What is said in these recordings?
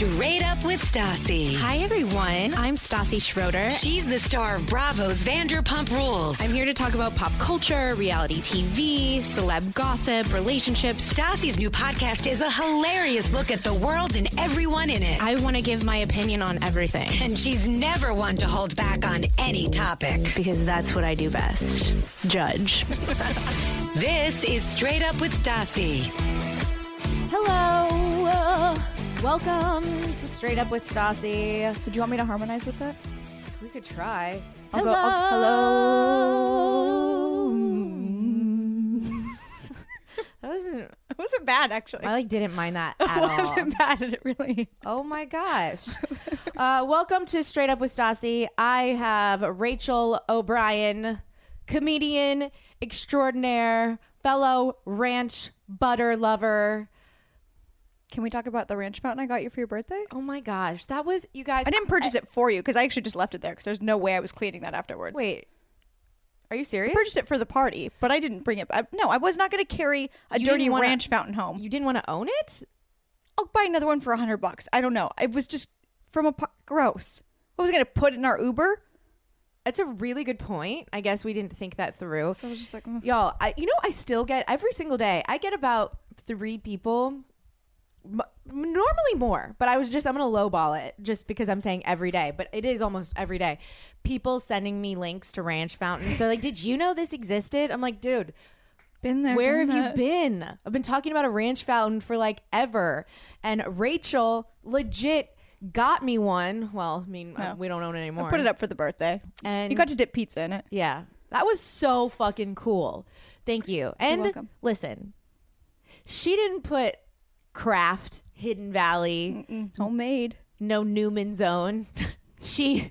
Straight Up with Stassi. Hi, everyone. I'm Stassi Schroeder. She's the star of Bravo's Vanderpump Rules. I'm here to talk about pop culture, reality TV, celeb gossip, relationships. Stassi's new podcast is a hilarious look at the world and everyone in it. I want to give my opinion on everything. And she's never one to hold back on any topic. Because that's what I do best. Judge. This is Straight Up with Stassi. Hello. Welcome to Straight Up with Stassi. Did you want me to harmonize with that? We could try. Hello. That wasn't bad, actually. I didn't mind that at all. It wasn't bad, it really. Oh my gosh. Welcome to Straight Up with Stassi. I have Rachel O'Brien, comedian extraordinaire, fellow ranch butter lover. Can we talk about the ranch fountain I got you for your birthday? Oh my gosh. That was, you guys. I didn't purchase it for you because I actually just left it there because there's no way I was cleaning that afterwards. Wait. Are you serious? I purchased it for the party, but I didn't bring it. No, I was not going to carry a You dirty didn't wanna- ranch fountain home. You didn't want to own it? I'll buy another one for $100. I don't know. It was just from a gross. I was going to put it in our Uber. It's a really good point. I guess we didn't think that through. So I was just like, Y'all, I still get, every single day, I get about 3 people, normally more, but I'm going to lowball it just because I'm saying every day, but it is almost every day. People sending me links to ranch fountains. They're like, did you know this existed? I'm like, dude, been there. where have done you that. been? I've been talking about a ranch fountain for ever. And Rachel legit got me one. Well, I mean, No. we don't own it anymore. I put it up for the birthday. And You got to dip pizza in it. yeah, that was so fucking cool. Thank you. And welcome. listen, she didn't put Kraft, Hidden Valley, Homemade. no Newman's Own. She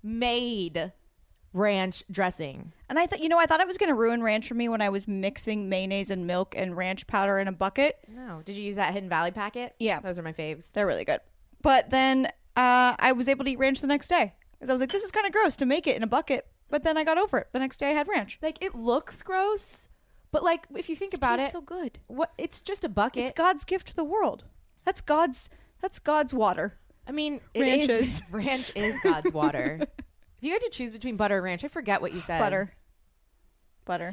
made ranch dressing. And I thought it was going to ruin ranch for me when I was mixing mayonnaise and milk and ranch powder in a bucket. No, did you use that Hidden Valley packet? Yeah. Those are my faves. They're really good. But then I was able to eat ranch the next day. Because I was like, this is kind of gross to make it in a bucket. But then I got over it. The next day I had ranch. It looks gross, but if you think about Tastes it, so good. what it's just a bucket. It's God's gift to the world. That's God's water. I mean, Ranches. ranch is God's water. If you had to choose between butter and ranch, I forget what you said. Butter.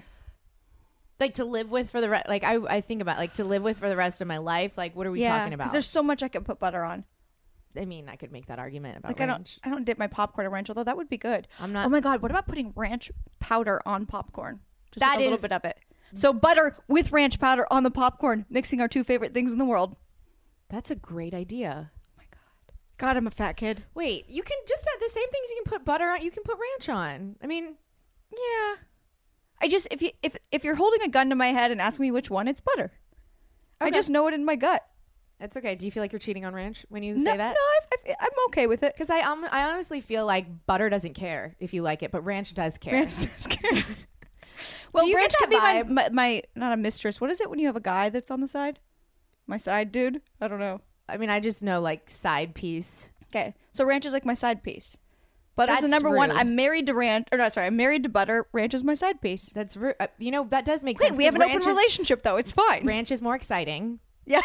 To live with for the rest, I think about to live with for the rest of my life. What are we talking about? Because there's so much I could put butter on. I mean, I could make that argument about I ranch. don't dip my popcorn in ranch, although that would be good. I'm not- Oh my God, what about putting ranch powder on popcorn? Just That a little is- bit of it. So butter with ranch powder on the popcorn, mixing our 2 favorite things in the world. That's a great idea. Oh my God, I'm a fat kid. Wait, you can just the same things you can put butter on. You can put ranch on. I mean, Yeah. I just if you're holding a gun to my head and asking me which one, it's butter. I Okay. just know it in my gut. that's okay. Do you feel like you're cheating on ranch when you No, say that? no, I'm okay with it. Because I honestly feel like butter doesn't care if you like it, but ranch does care. Ranch does care. Well, Do you ranch get can that be my not a mistress. What is it when you have a guy that's on the side? My side dude? I don't know. I mean, I just know side piece. Okay, so ranch is like my side piece. Butter's the That's number one. rude. I'm married to ranch. Or no, sorry, I'm married to butter. Ranch is my side piece. That's that does make Great, sense. we have an 'cause open ranch is- relationship though. It's fine. Ranch is more exciting. Yeah,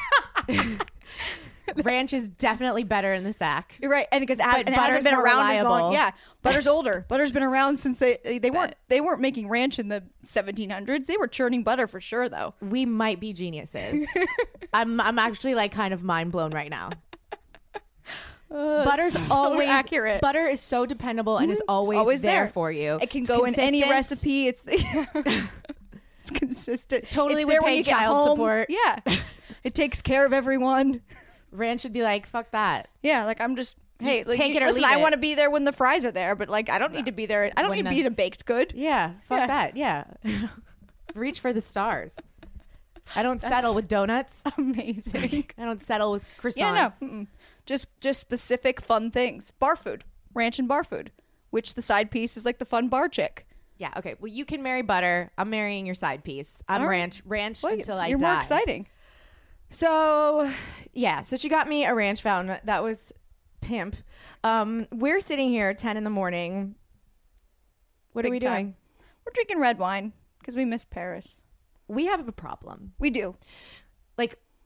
Ranch is definitely better in the sack. you're right. And because it But hasn't butter's been more around as long. reliable. Yeah, butter's older. Butter's been around since they weren't making ranch in the 1700s. They were churning butter for sure though. We might be geniuses. I'm actually kind of mind blown right now. Butter's so always accurate. Butter is so dependable and is always there for you. It can It's go in any consistent. recipe. It's consistent. Totally it's would there when pay you get child home. support. Yeah, it takes care of everyone. Ranch would be like, fuck that. Yeah, I'm just hey, take it or listen, leave I it. want to be there when the fries are there, but I don't need to be there. I don't need to be in a baked good. Yeah, fuck Yeah. that. Yeah. Reach for the stars. I don't settle with donuts. Amazing. I don't settle with croissants. Yeah, no, just specific fun things. Bar food, ranch and bar food, which the side piece is like the fun bar chick. Yeah, okay. Well, you can marry butter. I'm marrying your side piece. I'm All right. ranch Well, until so I you're die. more exciting. So, yeah. So she got me a ranch fountain. That was pimp. We're sitting here at 10 in the morning. What are we Big time. doing? We're drinking red wine because we miss Paris. We have a problem. We do.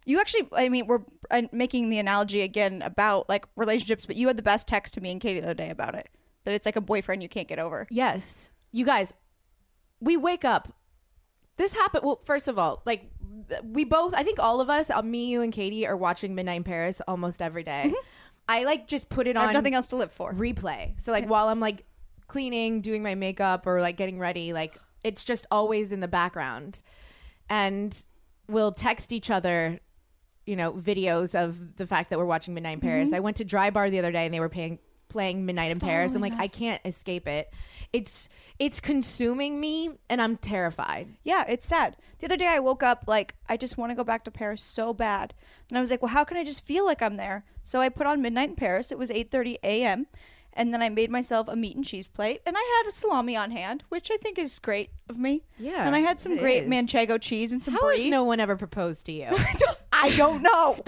You actually, I mean, we're making the analogy again about like relationships, but you had the best text to me and Katie the other day about it. That it's like a boyfriend you can't get over. Yes. You guys, we wake up. This happened. Well, first of all, like we both, I think all of us, me, you, and Katie are watching Midnight in Paris almost every day. I like just put it on. I have nothing else to live for. Replay. So like while I'm like cleaning, doing my makeup or like getting ready, like it's just always in the background. And we'll text each other, you know, videos of the fact that we're watching Midnight in Paris. I went to Dry Bar the other day and they were playing Midnight in Paris. I'm like, I can't escape it. It's consuming me and I'm terrified. Yeah, it's sad. The other day I woke up like, I just want to go back to Paris so bad. And I was like, well, how can I just feel like I'm there? So I put on Midnight in Paris. It was 8:30 a.m. And then I made myself a meat and cheese plate. And I had a salami on hand, which I think is great of me. Yeah, and I had some it great is. manchego cheese and some How brie. has no one ever proposed to you? I don't know.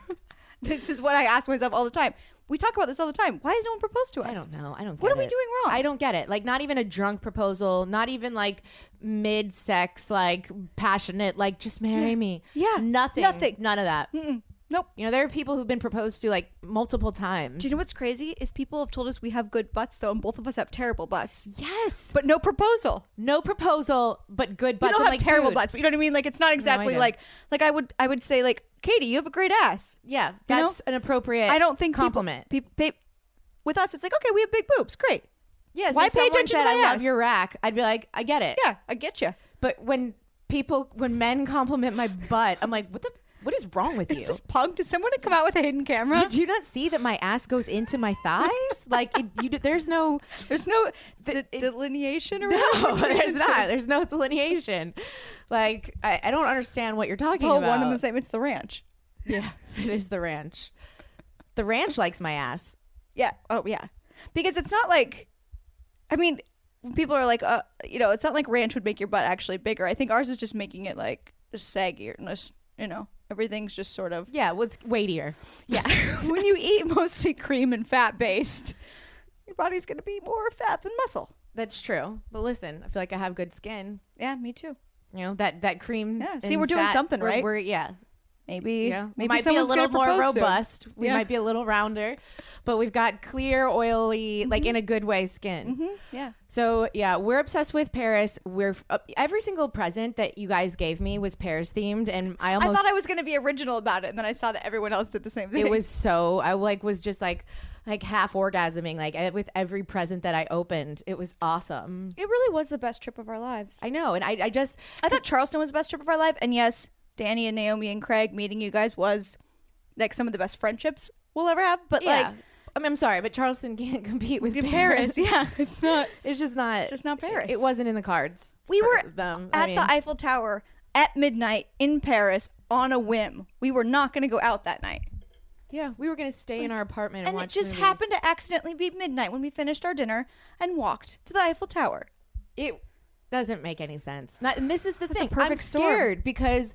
This is what I ask myself all the time. We talk about this all the time. Why has no one proposed to us? I don't know. I don't get What are we it. doing wrong? I don't get it. Like not even a drunk proposal, not even like mid-sex, like passionate, like just marry me. Yeah. Nothing. Nothing. None of that. Nope. You know, there are people who've been proposed to like multiple times. Do you know what's crazy? Is people have told us we have good butts, though, and both of us have terrible butts. Yes. But no proposal. No proposal, but good We butts. don't I'm have like, terrible dude, butts, but you know what I mean? Like, it's not exactly do. like I would say, like, Katie, you have a great ass. Yeah, You know? that's an appropriate I don't think compliment. People, with us, it's like, okay, we have big boobs. Great. Yeah, so Why if pay someone attention said, to my I love ass? your rack, I'd be like, I get it. Yeah, I get you. But when men compliment my butt, I'm like, what is wrong with you? Is this punk? Does someone come out with a hidden camera? Did you not see that my ass goes into my thighs? Like, there's no... There's no delineation around No, between there's the not. two. There's no delineation. Like, I don't understand what you're talking It's all about. one and the same. It's the ranch. Yeah, it is the ranch. The ranch likes my ass. Yeah. Oh, yeah. Because it's not like, I mean, people are like, you know, it's not like ranch would make your butt actually bigger. I think ours is just making it like just saggier and just, you know, everything's just sort of. Yeah, what's weightier? Yeah. When you eat mostly cream and fat based, your body's going to be more fat than muscle. That's true. But listen, I feel like I have good skin. Yeah, me too. You know, that cream. Yeah, see, and we're doing fat, something, right? We're yeah. Maybe, Yeah, we maybe might be a someone's little gonna more propose soon. robust. We Yeah. might be a little rounder, but we've got clear, oily, like in a good way, skin. Yeah. So yeah, we're obsessed with Paris. We're every single present that you guys gave me was Paris themed, and I I thought I was going to be original about it, and then I saw that everyone else did the same thing. It was so I was just like half orgasming like with every present that I opened. It was awesome. It really was the best trip of our lives. I know, and I I thought Charleston was the best trip of our life, and yes, Danny and Naomi and Craig meeting you guys was like some of the best friendships we'll ever have. But yeah. like, I mean, I'm sorry, but Charleston can't compete with Paris, yeah, it's not. It's just not. It's just not Paris. It wasn't in the cards. We for were them. at the Eiffel Tower at midnight in Paris on a whim. We were not going to go out that night, Yeah, we were gonna stay in our apartment and and it watch just movies. happened to accidentally be midnight when we finished our dinner and walked to the Eiffel Tower. It doesn't make any sense. And this is the It's a thing. perfect I'm storm. scared because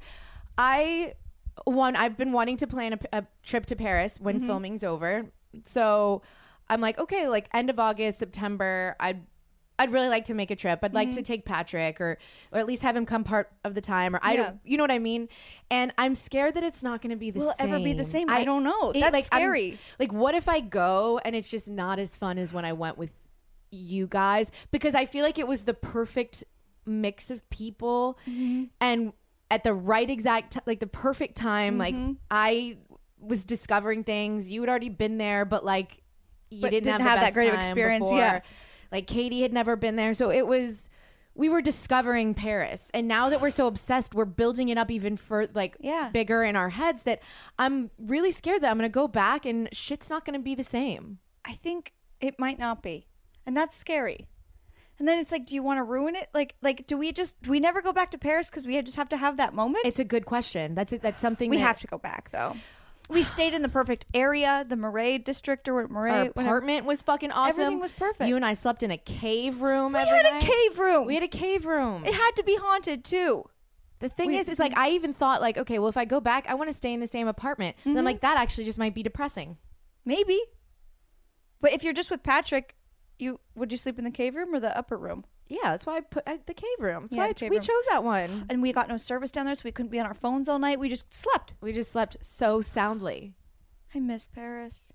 I've been wanting to plan a trip to Paris when Mm-hmm. filming's over. So I'm like, okay, like end of August, September, I'd really like to make a trip. I'd like to take Patrick or at least have him come part of the time, or I Mm-hmm. Yeah. don't, you know what I mean? And I'm scared that it's not going to be the Will it same. ever be the same? I don't know. That's I'm- scary. like, what if I go and it's just not as fun as when I went with you guys? Because I feel like it was the perfect mix of people and at the right exact like the perfect time. Like I was discovering things. You had already been there, but like you But didn't didn't have have the that best great of time experience, before. yeah. Like Katie had never been there, so we were discovering Paris, and now that we're so obsessed, we're building it up even for like Yeah. bigger in our heads. That I'm really scared that I'm gonna go back and shit's not gonna be the same. I think it might not be, and that's scary. And then it's like, do you want to ruin it? Like, do we never go back to Paris because we just have to have that moment? It's a good question. That's something We that have to go back though. We stayed in the perfect area, the Marais district or Our Marais. apartment was fucking awesome. Everything was perfect. You and I slept in a cave room. We every had a night. cave room. We had a cave room. It had to be haunted too. The thing we is, had it's like I even thought like, okay, well, if I go back, I want to stay in the same apartment. And I'm like, that actually just might be depressing. Maybe. But if you're just with Patrick, would you sleep in the cave room or the upper room? Yeah, that's why I put the cave room. That's Yeah, why the cave we room. chose that one. And we got no service down there, so we couldn't be on our phones all night. We just slept. We just slept so soundly. I miss Paris.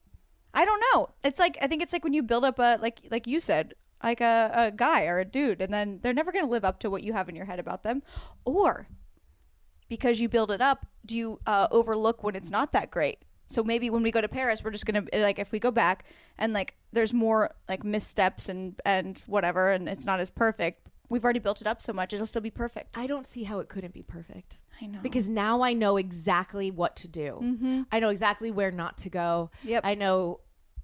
I don't know. It's like, I think it's like when you build up a, like you said, like a guy or a dude, and then they're never going to live up to what you have in your head about them. Or because you build it up, do you overlook when it's not that great? So maybe when we go to Paris, we're just going to, like, if we go back and like there's more like missteps and whatever, and it's not as perfect, we've already built it up so much, it'll still be perfect. I don't see how it couldn't be perfect. I know. Because now I know exactly what to do. Mm-hmm. I know exactly where not to go. Yep. I know.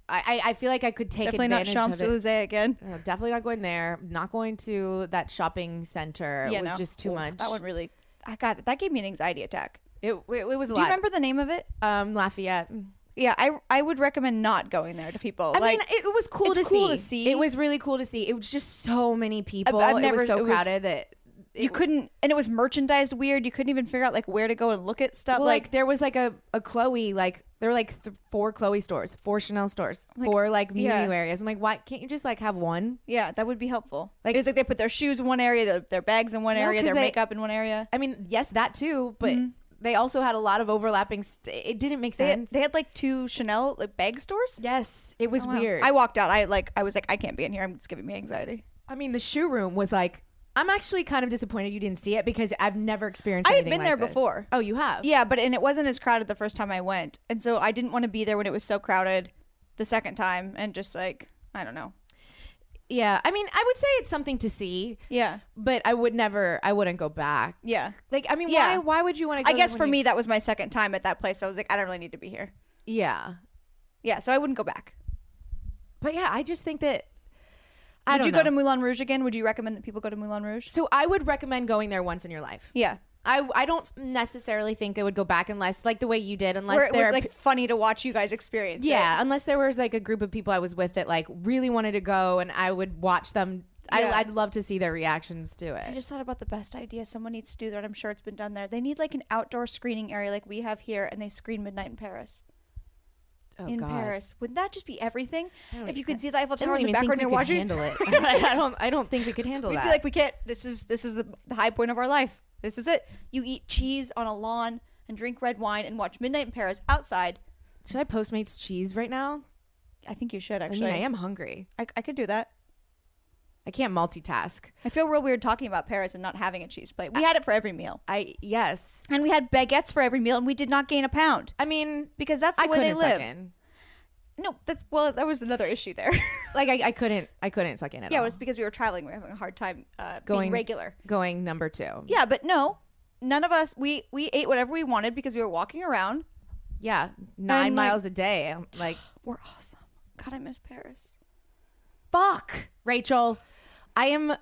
I feel like I could take Definitely not advantage of it. Champs-Elysees again. No, definitely not going there. Not going to that shopping center. Yeah, It was no. just too much. That one really, I got it. That gave me an anxiety attack. It was a Do you lot. remember the name of it? Lafayette. Yeah, I would recommend not going there to people. I like, mean, it was cool it's to cool see. to see. It was really cool to see. It was just so many people. I've It never- was so it was- crowded that you couldn't, and it was merchandised weird. You couldn't even figure out like where to go and look at stuff. Well, like, like there was like a Chloe, like there were like 4 Chloe stores, 4 Chanel stores, Like, 4 like Miu yeah. Miu areas. I'm like, why can't you just like have one? yeah, that would be helpful. Like- Like, it's like they put their shoes in one area, their bags in one No, area, 'cause their they- makeup in one area. I mean, yes, that too, but Mhm. they also had a lot of overlapping. It didn't make They sense. had like 2 Chanel like bag stores. Yes, it was Oh, wow. weird. I walked out. I was like, I can't be in here. It's giving me anxiety. I mean, the shoe room was like. I'm actually kind of disappointed you didn't see it because I've never experienced. I had anything been there like this. before. Oh, you have? Yeah, and it wasn't as crowded the first time I went, and so I didn't want to be there when it was so crowded the second time, and just like, I don't know. Yeah. I mean, I would say it's something to see, Yeah, but I wouldn't go back. yeah. Like, I mean, Yeah. why would you want to go I guess there for when you- me that was my second time at that place. I was like, I don't really need to be here. Yeah. Yeah, so I wouldn't go back. But yeah, I just think that Would you go to Moulin Rouge again? Would you recommend that people go to Moulin Rouge? So I would recommend going there once in your life. Yeah, I don't necessarily think I would go back unless like the way you did, unless where it there was are like funny to watch you guys experience. yeah, unless there was like a group of people I was with that like really wanted to go and I would watch them. Yeah. I'd love to see their reactions to I it. just thought about the best idea. Someone needs to do that. I'm sure it's been done there. They need like an outdoor screening area like we have here, and they screen Midnight in Paris. Oh, in God. Paris, wouldn't that just be everything? I don't If you even- could see the Eiffel I Tower don't in the even think background, we you're could watching. handle it. I don't think we could handle We'd that. be like, we can't. This is the high point of our life. This is it. You eat cheese on a lawn and drink red wine and watch Midnight in Paris outside. Should I Postmates cheese right now? I think you should I actually. mean, I am hungry. I could do that. I can't multitask. I feel real weird talking about Paris and not having a cheese plate. We had it for every meal, Yes. and we had baguettes for every meal, and we did not gain a pound I mean, because that's the I way they couldn't live. suck in. No, that was another issue there. Like I couldn't suck in at Yeah, all. it was because we were traveling. We were having a hard time Going- being regular. Going number 2. Yeah, but no, none of us. We ate whatever we wanted because we were walking around. Yeah, 9 And, like- miles a day. I'm like, We're awesome. God, I miss Paris. fuck, Rachel. I am.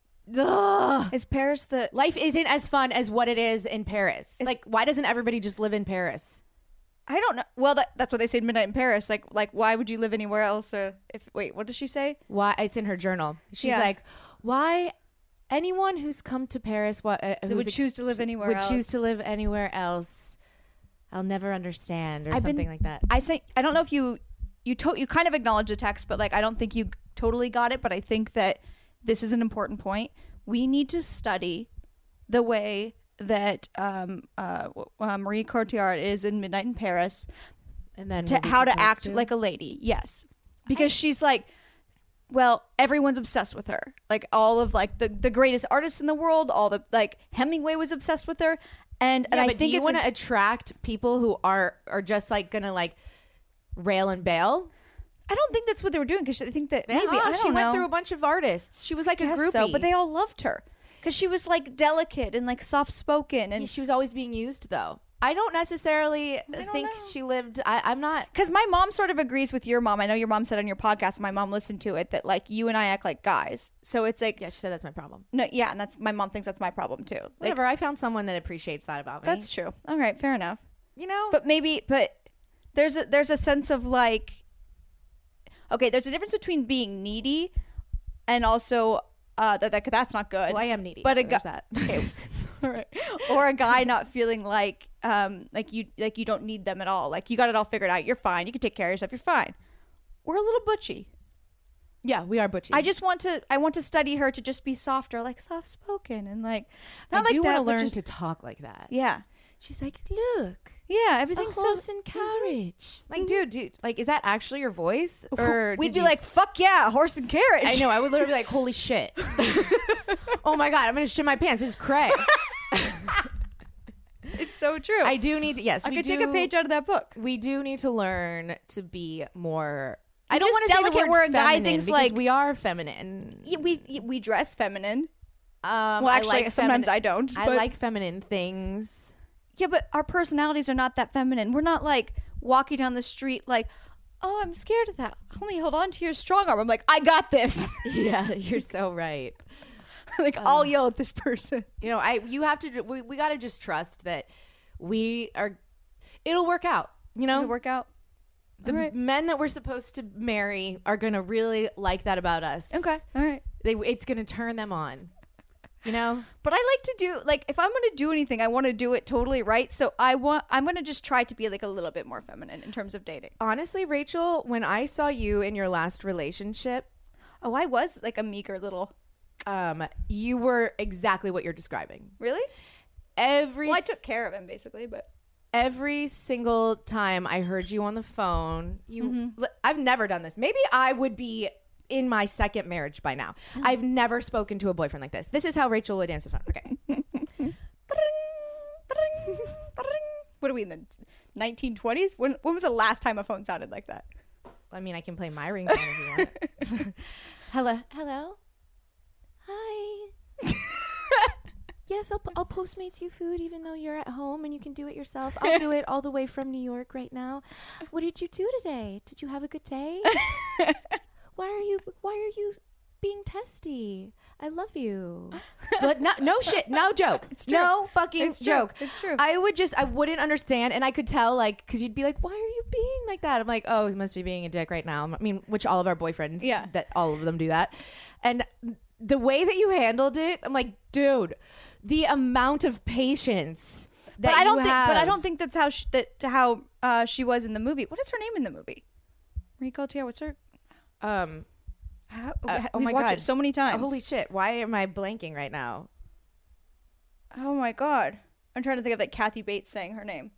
Ugh. Is Paris the? Life isn't as fun as what it is in Paris. Like, why doesn't everybody just live in Paris? I don't know. Well, that's what they say in Midnight in Paris. Like, why would you live anywhere else? Or wait, what does she say? Why? It's in her journal. She's Yeah. like, why? Anyone who's come to Paris, They would choose to live anywhere would else. choose to live anywhere else. I'll never understand, or something like that. I don't know if you kind of acknowledged the text, but like I don't think you totally got it. But I think that this is an important point. We need to study the way that Marie Cotillard is in Midnight in Paris, And then to we'll be how to proposed act to. like a lady. Yes, because she's like, well, everyone's obsessed with her. Like all of like the greatest artists in the world. All the like Hemingway was obsessed with her, and Yeah, I but think do you it's want to attract people who are just like gonna like rail and bail? I don't think that's what they were doing because I think that maybe I don't she know. went through a bunch of artists. She was like a Guess groupie. so, but they all loved her because she was like delicate and like soft spoken, and Yeah, she was always being used though. I don't necessarily don't think know. she lived. I'm not. because my mom sort of agrees with your mom. I know your mom said on your podcast, and my mom listened to it, that like you and I act like guys. So it's like Yeah, she said that's my problem. no, yeah, and that's my mom thinks that's my problem too. Like, Whatever. I found someone that appreciates that about me. that's true. All right, fair enough. you know. But there's a sense of like, okay, there's a difference between being needy and also that's not good. well, I am needy. but so a guy, there's that. okay, all right. Or a guy not feeling like you don't need them at all. Like you got it all figured out. You're fine. You can take care of yourself. You're fine. We're a little butchy. Yeah, we are butchy. I want to study her to just be softer, like soft spoken and like not I like do that, want to but learn just- to talk like that. Yeah. She's like, look, Yeah, a everything's horse so and carriage. Like, dude, like, is that actually your voice? Or we'd did be you like, fuck yeah, horse and carriage. I know. I would literally be like, holy shit. Oh my God, I'm going to shit my pants. This is cray. It's so true. I do need to, yes, I we could do, take a page out of that book. We do need to learn to be more, I You're don't just want to say the delicate word where a guy feminine thinks, because like- we are feminine. Yeah, we dress feminine. Well, Well, actually, sometimes I don't. I but- like feminine things. Yeah, but our personalities are not that feminine. We're not like walking down the street like, oh, I'm scared of that. Homie, hold on to your strong arm. I'm like, I got this. Yeah, you're so right. Like, I'll yell at this person. You know, you have to, we got to just trust that it'll work out, you know? It'll work out. The All right. men that we're supposed to marry are going to really like that about us. Okay. All right. It's going to turn them on, you know? But I like to do, like, if I'm going to do anything, I want to do it totally right. So I'm going to just try to be like a little bit more feminine in terms of dating. Honestly, Rachel, when I saw you in your last relationship, Oh, I was like a meager little. you were exactly what you're describing. Really? Every Well, I took care of him basically, but. every single time I heard you on the phone, Mm-hmm. I've never done this. Maybe I would be in my second marriage by now. I've never spoken to a boyfriend like this. This is how Rachel would answer the phone. Okay. What are we in the 1920s? When was the last time a phone sounded like that? I mean, I can play my ringtone if you want. Hello? Hi. Yes, I'll Postmates you food even though you're at home and you can do it yourself. I'll do it all the way from New York right now. What did you do today? Did you have a good day? Why are you being testy? I love you. But no shit, no joke. It's true. No fucking It's true. joke. It's true. I wouldn't understand, and I could tell, like, because you'd be like, why are you being like that? I'm like, oh, he must be being a dick right now. I mean, which all of our boyfriends, Yeah. that all of them do that. And the way that you handled it, I'm like, dude, the amount of patience that But I don't you think. have. But I don't think that's how she was in the movie. What is her name in the movie? Marie Gaultier. What's her? Oh We've my watched God. it so many times. Holy shit! Why am I blanking right now? Oh my god! I'm trying to think of like Kathy Bates saying her name.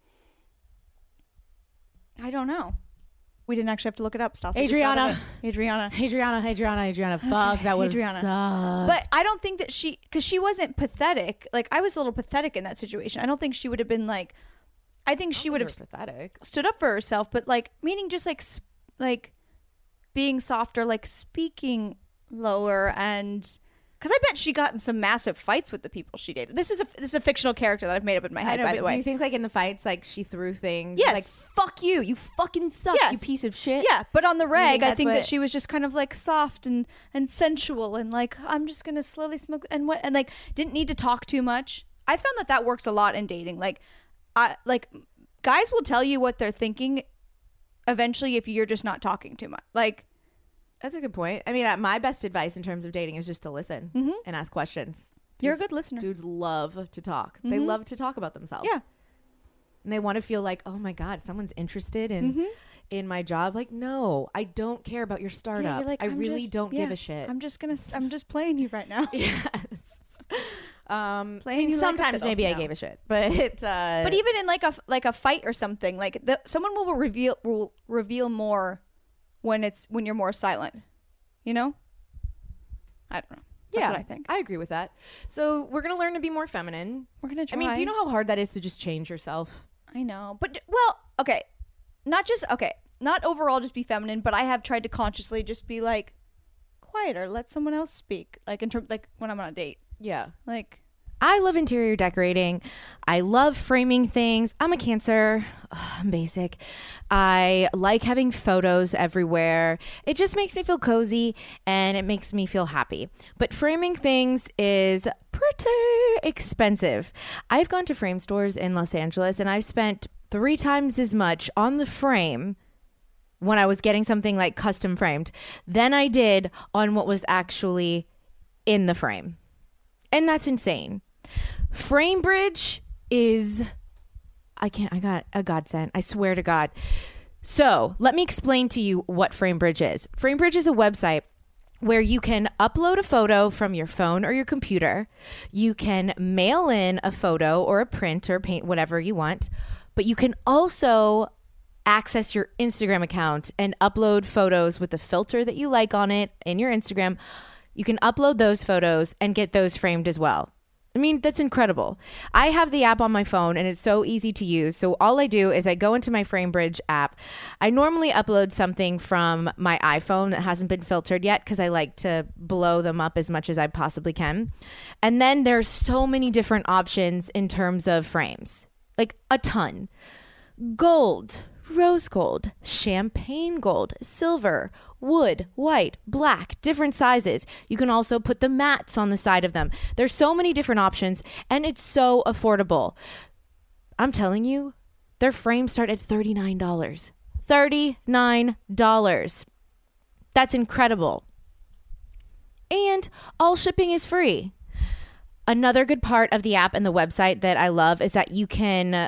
I don't know. We didn't actually have to look it up. Stassi just thought of it. Adriana. Adriana. Fuck, that would have Adriana. sucked. But I don't think that because she wasn't pathetic. Like I was a little pathetic in that situation. I don't think she would have been like. I think she would have pathetic. stood up for herself, but like meaning just like being softer, like speaking lower, and because I bet she got in some massive fights with the people she dated. This is a fictional character that I've made up in my I head. know, By but the way, do you think like in the fights, like she threw things? Yes. Like fuck you, you fucking suck, Yes. you piece of shit. yeah, but on the Do you think reg, I that's think that what- she was just kind of like soft and sensual and like I'm just gonna slowly smoke and like didn't need to talk too much. I found that works a lot in dating. Like, guys will tell you what they're thinking eventually if you're just not talking too much. Like, That's a good point. I mean, my best advice in terms of dating is just to listen and ask questions. you're a good listener. Dudes love to talk. They love to talk about themselves. Yeah. And they want to feel like, oh my God, someone's interested in my job. Like, no, I don't care about your startup. you're like, I "I'm really just- don't give yeah, a shit. I'm just playing you right now. Yes. I Playing mean, you like a sometimes fiddle. maybe I No. gave a shit, but But even in like a fight or something, like someone will reveal more when you're more silent. You know? I don't know. That's what I think. I agree with that. So we're gonna learn to be more feminine. We're gonna try. I mean, do you know how hard that is to just change yourself? I know, but well, okay, not overall just be feminine, but I have tried to consciously just be like quieter, let someone else speak. Like in terms, like when I'm on a date, Yeah. like. I love interior decorating. I love framing things. I'm a Cancer. Ugh, I'm basic. I like having photos everywhere. It just makes me feel cozy and it makes me feel happy. But framing things is pretty expensive. I've gone to frame stores in Los Angeles and I've spent 3 times as much on the frame when I was getting something like custom framed than I did on what was actually in the frame. And that's insane. FrameBridge is, I got a godsend. I swear to God. So let me explain to you what FrameBridge is. FrameBridge is a website where you can upload a photo from your phone or your computer. You can mail in a photo or a print or paint, whatever you want, but you can also access your Instagram account and upload photos with the filter that you like on it in your Instagram. You can upload those photos and get those framed as well. I mean, that's incredible. I have the app on my phone and it's so easy to use. So all I do is I go into my FrameBridge app. I normally upload something from my iPhone that hasn't been filtered yet because I like to blow them up as much as I possibly can. And then there's so many different options in terms of frames, like a ton. Gold, rose gold, champagne gold, silver, wood, white, black, different sizes. You can also put the mats on the side of them. There's so many different options and it's so affordable. I'm telling you, their frames start at $39. $39. That's incredible. And all shipping is free. Another good part of the app and the website that I love is that you can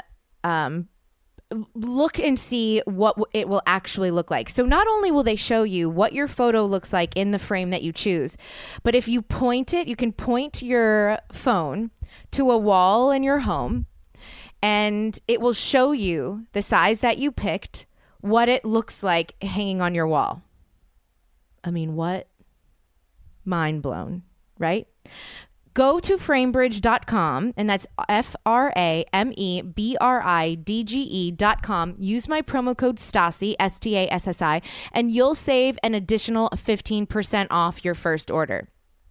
look and see what it will actually look like. So not only will they show you what your photo looks like in the frame that you choose, but if you point it, you can point your phone to a wall in your home and it will show you the size that you picked, what it looks like hanging on your wall. I mean, what? Mind blown, right? Go to framebridge.com, and that's FRAMEBRIDGE.com. Use my promo code STASI, STASSI, and you'll save an additional 15% off your first order.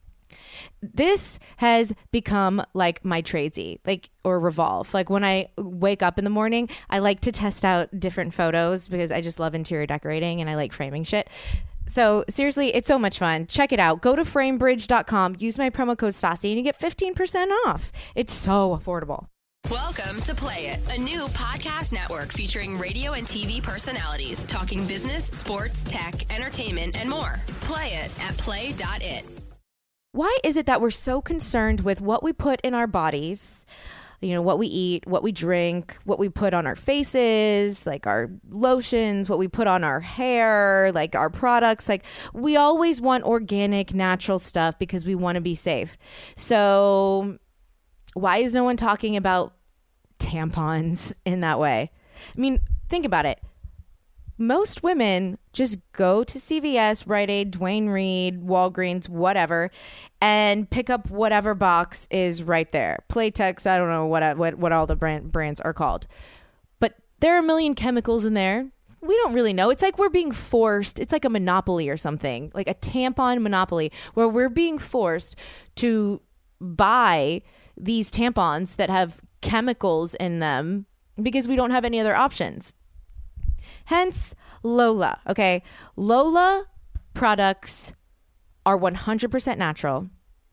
This has become like my tradesy, or Revolve. Like when I wake up in the morning, I like to test out different photos because I just love interior decorating and I like framing shit. So seriously, it's so much fun. Check it out. Go to framebridge.com, use my promo code Stassi, and you get 15% off. It's so affordable. Welcome to Play It, a new podcast network featuring radio and TV personalities talking business, sports, tech, entertainment, and more. Play it at play.it. Why is it that we're so concerned with what we put in our bodies? You know, what we eat, what we drink, what we put on our faces, like our lotions, what we put on our hair, like our products. Like we always want organic, natural stuff because we want to be safe. So why is no one talking about tampons in that way? I mean, think about it. Most women just go to CVS, Rite Aid, Duane Reade, Walgreens, whatever, and pick up whatever box is right there. Playtex, I don't know what all the brands are called. But there are a million chemicals in there. We don't really know. It's like we're being forced. It's like a monopoly or something, like a tampon monopoly, where we're being forced to buy these tampons that have chemicals in them because we don't have any other options. Hence Lola. Okay. Lola products are 100% natural,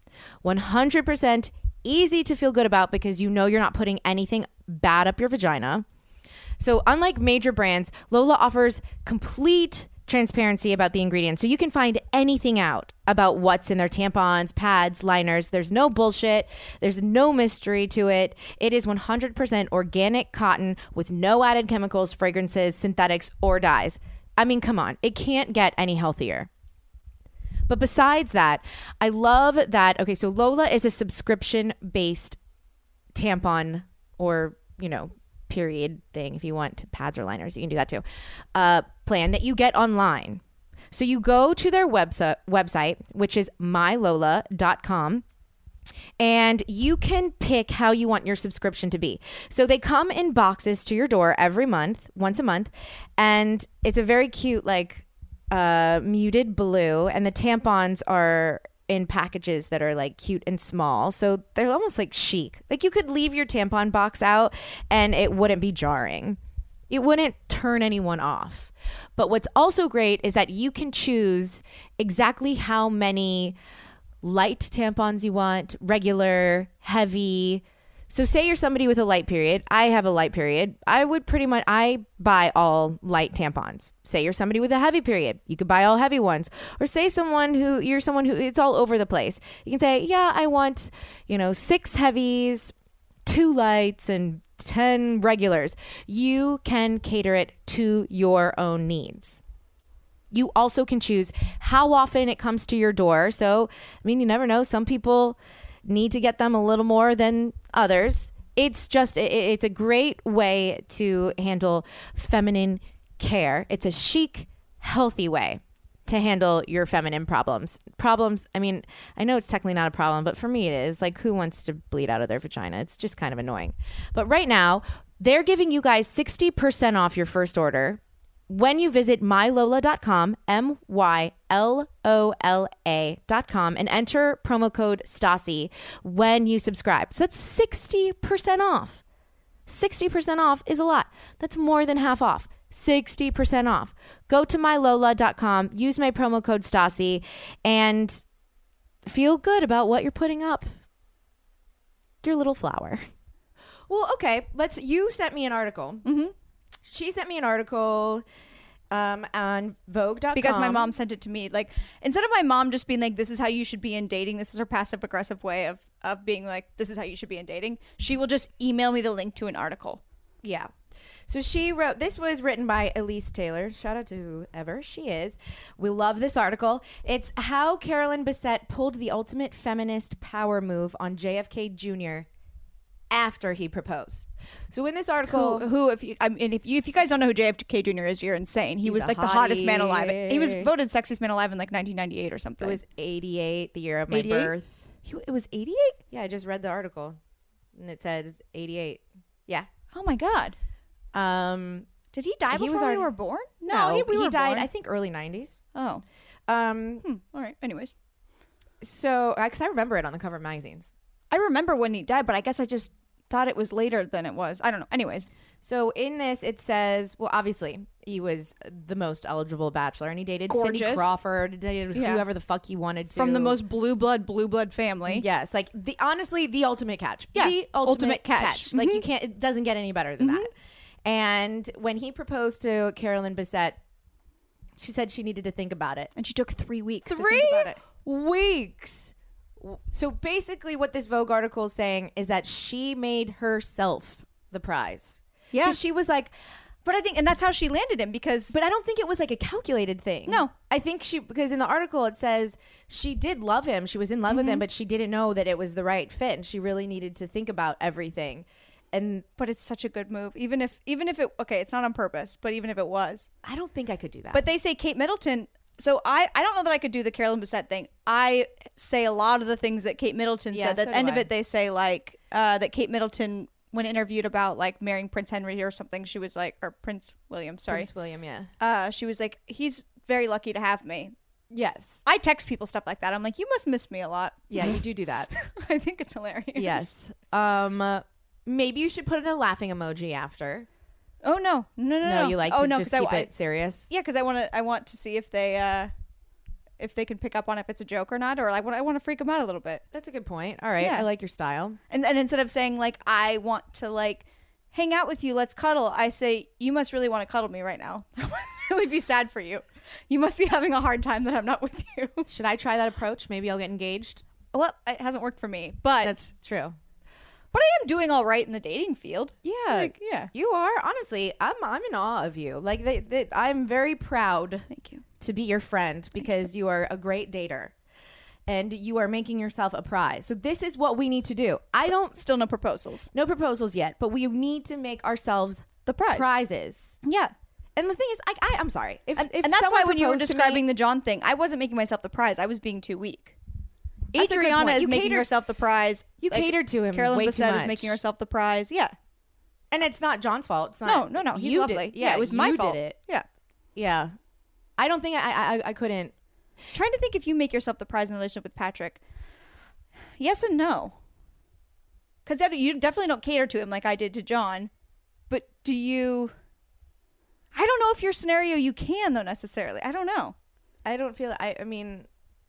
100% easy to feel good about because you know you're not putting anything bad up your vagina. So unlike major brands, Lola offers complete transparency about the ingredients. So you can find anything out about what's in their tampons, pads, liners. There's no bullshit. There's no mystery to it. It is 100% organic cotton with no added chemicals, fragrances, synthetics, or dyes. I mean, come on. It can't get any healthier. But besides that, I love that. Okay, so Lola is a subscription-based tampon or, period thing. If you want pads or liners, you can do that too. Plan that you get online. So you go to their website, which is mylola.com, and you can pick how you want your subscription to be. So they come in boxes to your door every month, once a month, and it's a very cute, muted blue, and the tampons are in packages that are like cute and small. So they're almost like chic. Like you could leave your tampon box out and it wouldn't be jarring. It wouldn't turn anyone off. But what's also great is that you can choose exactly how many light tampons you want, regular, heavy. So say you're somebody with a light period. I have a light period. I buy all light tampons. Say you're somebody with a heavy period. You could buy all heavy ones. Or say you're someone who it's all over the place. You can say, yeah, I want, 6 heavies, 2 lights, and 10 regulars. You can cater it to your own needs. You also can choose how often it comes to your door. So, I mean, you never know. Some people need to get them a little more than others. It's just, it's a great way to handle feminine care. It's a chic, healthy way to handle your feminine problems. I mean, I know it's technically not a problem, but for me it is. Like, who wants to bleed out of their vagina? It's just kind of annoying. But right now, they're giving you guys 60% off your first order when you visit mylola.com, MYLOLA.com, and enter promo code Stassi when you subscribe. So that's 60% off. 60% off is a lot. That's more than half off. 60% off. Go to mylola.com, use my promo code Stassi, and feel good about what you're putting up. Your little flower. Well, okay. You sent me an article. Mm-hmm. She sent me an article on Vogue.com. Because my mom sent it to me. Like, instead of my mom just being like, this is how you should be in dating, this is her passive aggressive way of being like, this is how you should be in dating, she will just email me the link to an article. Yeah. So she wrote, this was written by Elise Taylor. Shout out to whoever she is. We love this article. It's how Carolyn Bessette pulled the ultimate feminist power move on JFK Jr. after he proposed. So in this article, if you guys don't know who JFK Jr. is, you're insane. He was like the hottest man alive. He was voted sexiest man alive in like 1998 or something. It was 88, the year of my birth. It was 88? Yeah, I just read the article and it said 88. Yeah. Oh my God. Did he die before we were born? No, we he died, born. I think, early 90s. Oh. All right. Anyways. So, because I remember it on the cover of magazines. I remember when he died, but I guess I just thought it was later than it was. I don't know. Anyways. So in this, it says, well, obviously, he was the most eligible bachelor, and he dated Cindy Crawford, dated whoever the fuck he wanted to. From the most blue blood family. Yes. Like, honestly, the ultimate catch. Yeah. The ultimate catch. Mm-hmm. Like, it doesn't get any better than that. And when he proposed to Carolyn Bessette, she said she needed to think about it. And she took 3 weeks. 3 weeks. So basically what this Vogue article is saying is that she made herself the prize. Yeah. Because she was like, but I think, and that's how she landed him, because. But I don't think it was like a calculated thing. No. I think because in the article it says she did love him. She was in love with him, but she didn't know that it was the right fit. And she really needed to think about everything. But it's such a good move. Even if it, okay, it's not on purpose, but even if it was. I don't think I could do that. But they say Kate Middleton. So I don't know that I could do the Carolyn Bessette thing. I say a lot of the things that Kate Middleton said. At the end of it, they say like that Kate Middleton, when interviewed about like marrying Prince Henry or something, she was like, or Prince William, sorry. Prince William, yeah. She was like, he's very lucky to have me. Yes. I text people stuff like that. I'm like, you must miss me a lot. Yeah, you do that. I think it's hilarious. Yes. Maybe you should put in a laughing emoji after. Oh no. You like to just keep it serious? Yeah, because I want to see if they can pick up on if it's a joke or not, or I want to freak them out a little bit. That's a good point. All right, yeah. I like your style. And instead of saying like I want to like hang out with you, let's cuddle, I say you must really want to cuddle me right now. That must really be sad for you. You must be having a hard time that I'm not with you. Should I try that approach? Maybe I'll get engaged. Well, it hasn't worked for me, but that's true. But I am doing all right in the dating field. Yeah, you are. Honestly, I'm in awe of you. Like, I'm very proud. Thank you. To be your friend, because you are a great dater, and you are making yourself a prize. So this is what we need to do. Still no proposals. No proposals yet, but we need to make ourselves the prizes. Yeah. And the thing is, I'm sorry. If that's why when you were describing the John thing, I wasn't making myself the prize. I was being too weak. Adriana is making herself the prize. You catered to him. Carolyn way Bessette too much. is making herself the prize. Yeah. And it's not John's fault. It's not. No. He's lovely. Yeah, it was my fault. Did it. Yeah. Yeah. I don't think I couldn't. Trying to think if you make yourself the prize in a relationship with Patrick. Yes and no. Because you definitely don't cater to him like I did to John. But do you... I don't know if your scenario you can, though, necessarily. I don't know. I don't feel... I mean...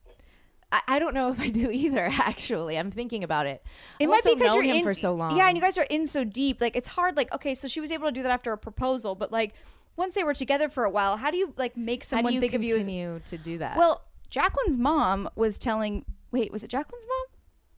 I don't know if I do either, actually. I'm thinking about it. It might be because you're in for so long. Yeah, and you guys are in so deep. Like, it's hard. Like, okay, so she was able to do that after a proposal, but like, once they were together for a while, how do you like make someone think of you as... continue to do that? Well, Jacqueline's mom was telling... Wait, was it Jacqueline's mom?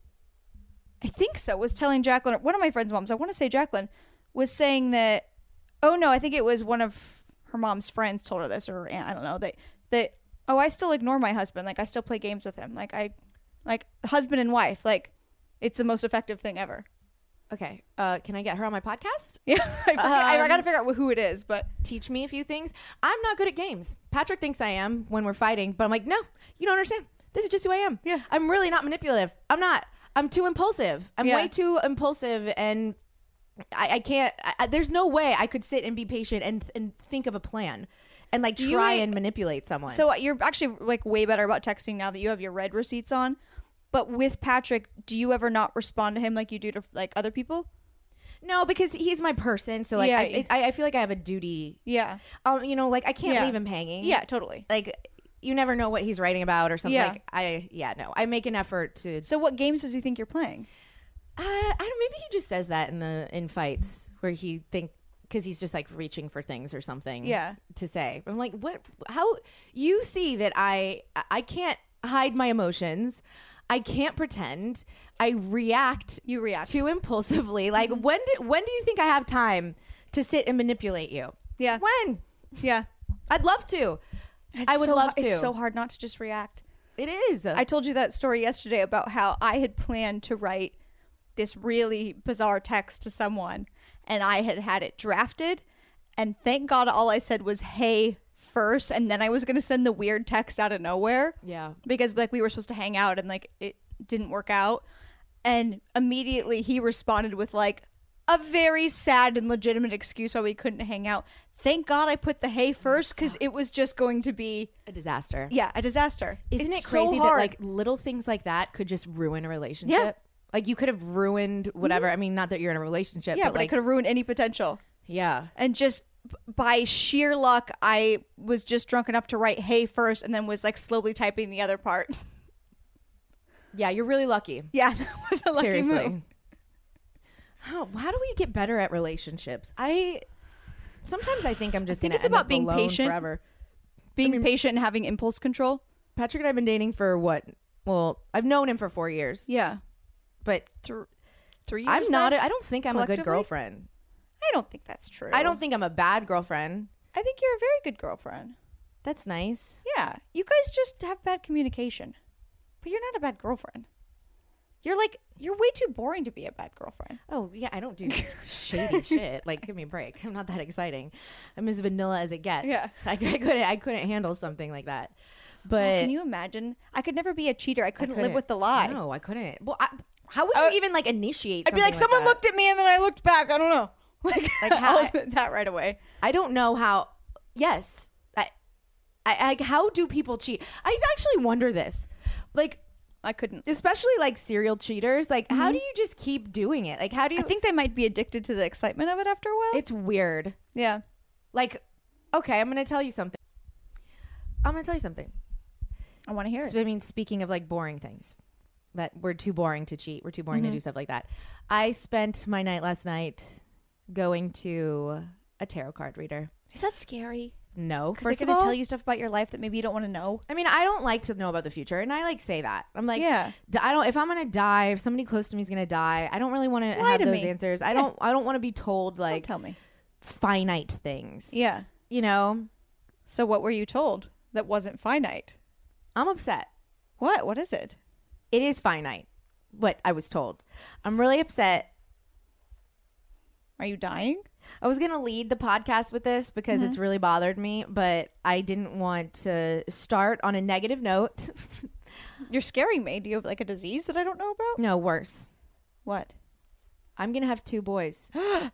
I think so. Was telling Jacqueline... One of my friend's moms, I want to say Jacqueline, was saying that... Oh, no, I think it was one of her mom's friends told her this, or aunt, I don't know. That that, oh, I still ignore my husband. Like, I still play games with him. Like, husband and wife. Like, it's the most effective thing ever. Okay. Can I get her on my podcast? Yeah. I got to figure out who it is, but. Teach me a few things. I'm not good at games. Patrick thinks I am when we're fighting, but I'm like, no, you don't understand. This is just who I am. Yeah. I'm really not manipulative. I'm not. I'm too impulsive. I'm way too impulsive, and I can't. There's no way I could sit and be patient and think of a plan and like try and manipulate someone. So you're actually like way better about texting now that you have your read receipts on. But with Patrick, do you ever not respond to him like you do to like other people? No, because he's my person. So like, I feel like I have a duty. Yeah. You know, like I can't leave him hanging. Yeah, totally. Like you never know what he's writing about or something. Yeah. Like I make an effort to. So what games does he think you're playing? I don't. Maybe he just says that in fights where he because he's just like reaching for things or something. Yeah. To say, I'm like, what? How you see that I can't hide my emotions. I can't pretend. I react. You react too impulsively. Like when do you think I have time to sit and manipulate you? Yeah. When? Yeah. I'd love to. I would love to. It's so hard not to just react. It is. I told you that story yesterday about how I had planned to write this really bizarre text to someone, and I had it drafted, and thank God all I said was "hey" first, and then I was going to send the weird text out of nowhere. Yeah. Because like we were supposed to hang out and like it didn't work out. And immediately he responded with like a very sad and legitimate excuse why we couldn't hang out. Thank God I put the "hey" first, because it was just going to be a disaster. Yeah, a disaster. Isn't It's it crazy so that hard. like little things like that could just ruin a relationship? Yeah. Like you could have ruined whatever. I mean, not that you're in a relationship. Yeah, but but like it could have ruined any potential. yeah. And just by sheer luck, I was just drunk enough to write "hey" first, and then was like slowly typing the other part. Yeah, you're really lucky. Yeah, that was a lucky Seriously. move. How do we get better at relationships? Sometimes I think I'm just think gonna it's end about up being alone patient. forever. Being patient and having impulse control. Patrick and I've been dating for what? Well, I've known him for 4 years. Yeah, But 3 years. I'm not. then? I don't think I'm a good Collectively? girlfriend. I don't think that's true. I don't think I'm a bad girlfriend. I think you're a very good girlfriend. That's nice. Yeah, you guys just have bad communication, but you're not a bad girlfriend. You're way too boring to be a bad girlfriend. Oh yeah, I don't do shady shit. Like, give me a break. I'm not that exciting. I'm as vanilla as it gets. Yeah. I couldn't handle something like that. But Can you imagine? I could never be a cheater. I couldn't live with the lie. No, I couldn't. Well, how would you even like initiate? I'd be like, someone looked at me and then I looked back. I don't know. Like how- I'll admit that right away. I don't know how. Yes, I how do people cheat? I actually wonder this. Like, I couldn't. especially like serial cheaters. Like, how do you just keep doing it? Like, how do you? I think they might be addicted to the excitement of it after a while. It's weird. Yeah. Like, okay, I'm gonna tell you something. I I want to hear it. So, I mean, speaking of like boring things that we're too boring to cheat, we're too boring to do stuff like that. I spent my night last night going to a tarot card reader. Is that scary? No, Because first they're of going all, to tell you stuff about your life that maybe you don't want to know. I mean, I don't like to know about the future, and I like say that. I'm like, Yeah. I don't. If I'm gonna die, if somebody close to me is gonna die, I don't really want to Lie have to those me. answers. I don't want to be told Don't like tell me. finite things. Yeah. you know, So what were you told that wasn't finite? I'm upset. What? What is it? It is finite. What I was told. I'm really upset. Are you dying? I was going to lead the podcast with this because it's really bothered me, but I didn't want to start on a negative note. You're scaring me. Do you have like a disease that I don't know about? No, worse. What? I'm going to have 2 boys. I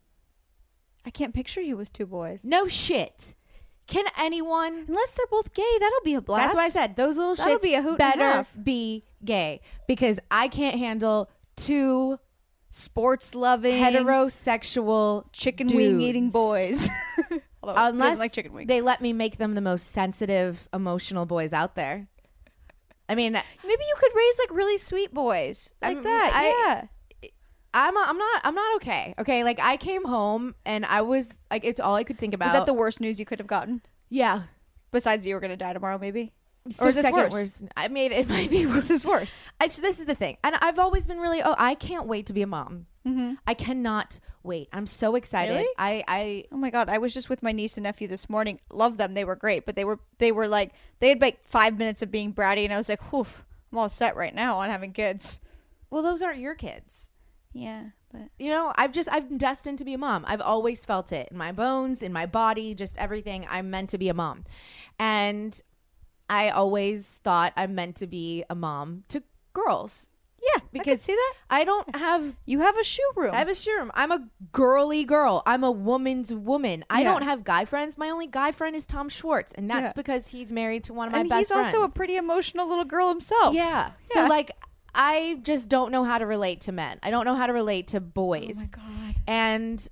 can't picture you with 2 boys. No shit. Can anyone? Unless they're both gay, that'll be a blast. That's what I said. Those little That'll shits be a hoot and a better half. be gay because I can't handle 2 Sports loving, heterosexual chicken dudes. wing eating boys. Although he Unless doesn't like chicken wings. they let me make them the most sensitive, emotional boys out there. I mean, Maybe you could raise like really sweet boys like I'm- that. I'm not okay. Okay, like I came home and I was like, it's all I could think about. Was that the worst news you could have gotten? Yeah. Besides you were going to die tomorrow, maybe? Or is this second worse? worst. I mean, it might be worse. This is worse. This is the thing. And I've always been really, I can't wait to be a mom. Mm-hmm. I cannot wait. I'm so excited. Really? I Oh my God. I was just with my niece and nephew this morning. Love them. They were great. But they were like, they had like 5 minutes of being bratty. And I was like, oof, I'm all set right now on having kids. well, those aren't your kids. Yeah. But You know, I'm destined to be a mom. I've always felt it in my bones, in my body, just everything. I'm meant to be a mom. And I always thought I'm meant to be a mom to girls. yeah, I Because can see that. I don't have You have a shoe room. I have a serum. I'm a girly girl. I'm a woman's woman. I Yeah. don't have guy friends. My only guy friend is Tom Schwartz, and that's Yeah. because he's married to one of my and best he's friends. also a pretty emotional little girl himself. yeah. Yeah. So like, I just don't know how to relate to men. I don't know how to relate to boys. Oh my God. And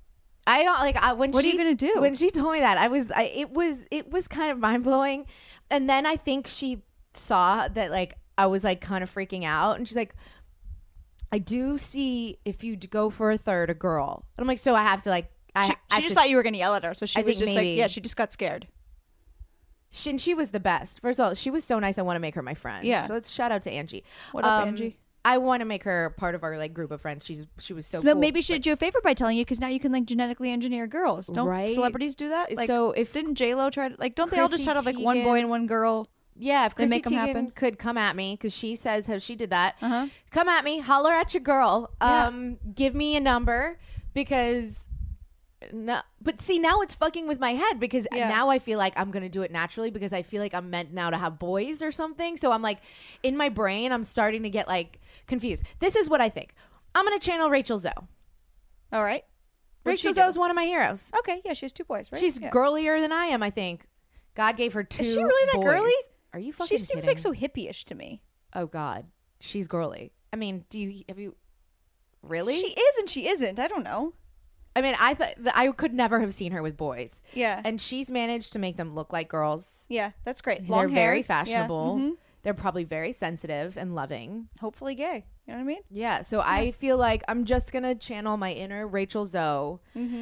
when What are you gonna do? When she told me that, it was kind of mind blowing. And then I think she saw that like I was like kind of freaking out, and she's like, I do see if you go for a third, a girl. And I'm like, so I have to like, She just thought you were going to yell at her. So she I was think just maybe. like, yeah, she just got scared. and she was the best. First of all, she was so nice. I want to make her my friend. Yeah. So let's shout out to Angie. What up, Angie? I want to make her part of our like group of friends. She was so So cool. maybe she did you a favor by telling you, because now you can like genetically engineer girls. Don't Right. celebrities do that? Like, So if- didn't J-Lo try to, like, don't they all just Chrissy have like one Teigen- boy and one girl? Yeah, if They Chrissy make 'em Teigen happen? could come at me because she says how she did that. Uh-huh. Come at me, holler at your girl. Yeah. Give me a number because. No, but see, now it's fucking with my head because Yeah. now I feel like I'm gonna do it naturally because I feel like I'm meant now to have boys or something. So I'm like, in my brain, I'm starting to get like confused. This is what I think. I'm gonna channel Rachel Zoe. All right. What'd she Rachel do? Zoe is one of my heroes. Okay, yeah, she has 2 boys, right? She's yeah. girlier than I am. I think God gave her 2. Is she really that boys. girly? Are you fucking She seems kidding? like so hippie-ish to me. Oh God, she's girly. I mean, have you really? She is and she isn't. I don't know. I mean, I thought I could never have seen her with boys. Yeah. And she's managed to make them look like girls. Yeah, that's great. They're Long hair. very Yeah, fashionable. mhm. They're probably very sensitive and loving. Hopefully gay. You know what I mean? Yeah. So I feel like I'm just gonna channel my inner Rachel Zoe.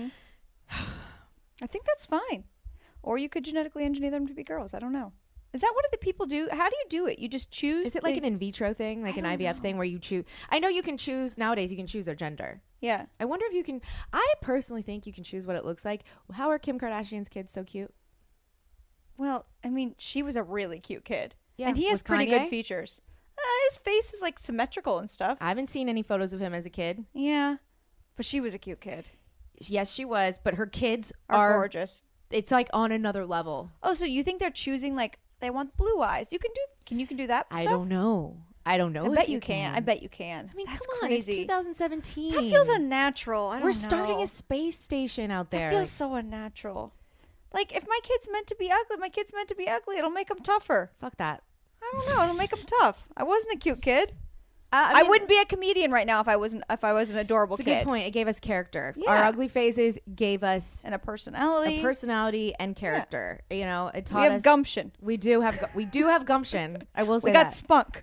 I think that's fine. Or you could genetically engineer them to be girls. I don't know. Is that what the people do? How do you do it? You just choose? Is it like an in vitro thing, like an don't IVF thing, where you choose? I know you can choose nowadays. You can choose their gender. Yeah. I wonder if you can. I personally think you can choose what it looks like. How are Kim Kardashian's kids so cute? Well, I mean, she was a really cute kid. Yeah, And he has was pretty Kanye? good features. His face is like symmetrical and stuff. I haven't seen any photos of him as a kid. Yeah. But she was a cute kid. Yes, she was, but her kids Are are. gorgeous. It's like on another level. Oh, so you think they're choosing like they want blue eyes? You can do that stuff? I don't know. I don't know. I if bet you can. I bet you can. I mean, that's come on, crazy. it's 2017. That feels unnatural. I don't know. We're starting a space station out there. That feels so unnatural. Like if my kid's meant to be ugly, It'll make them tougher. Fuck that. I don't know. It'll make them tough. I wasn't a cute kid. I I mean, wouldn't be a comedian right now if I was an adorable It's a kid. good point. It gave us character. Yeah. Our ugly phases gave us And a personality. a personality and character. You know, it taught we have us gumption. We do have gumption. I will say We got that. spunk.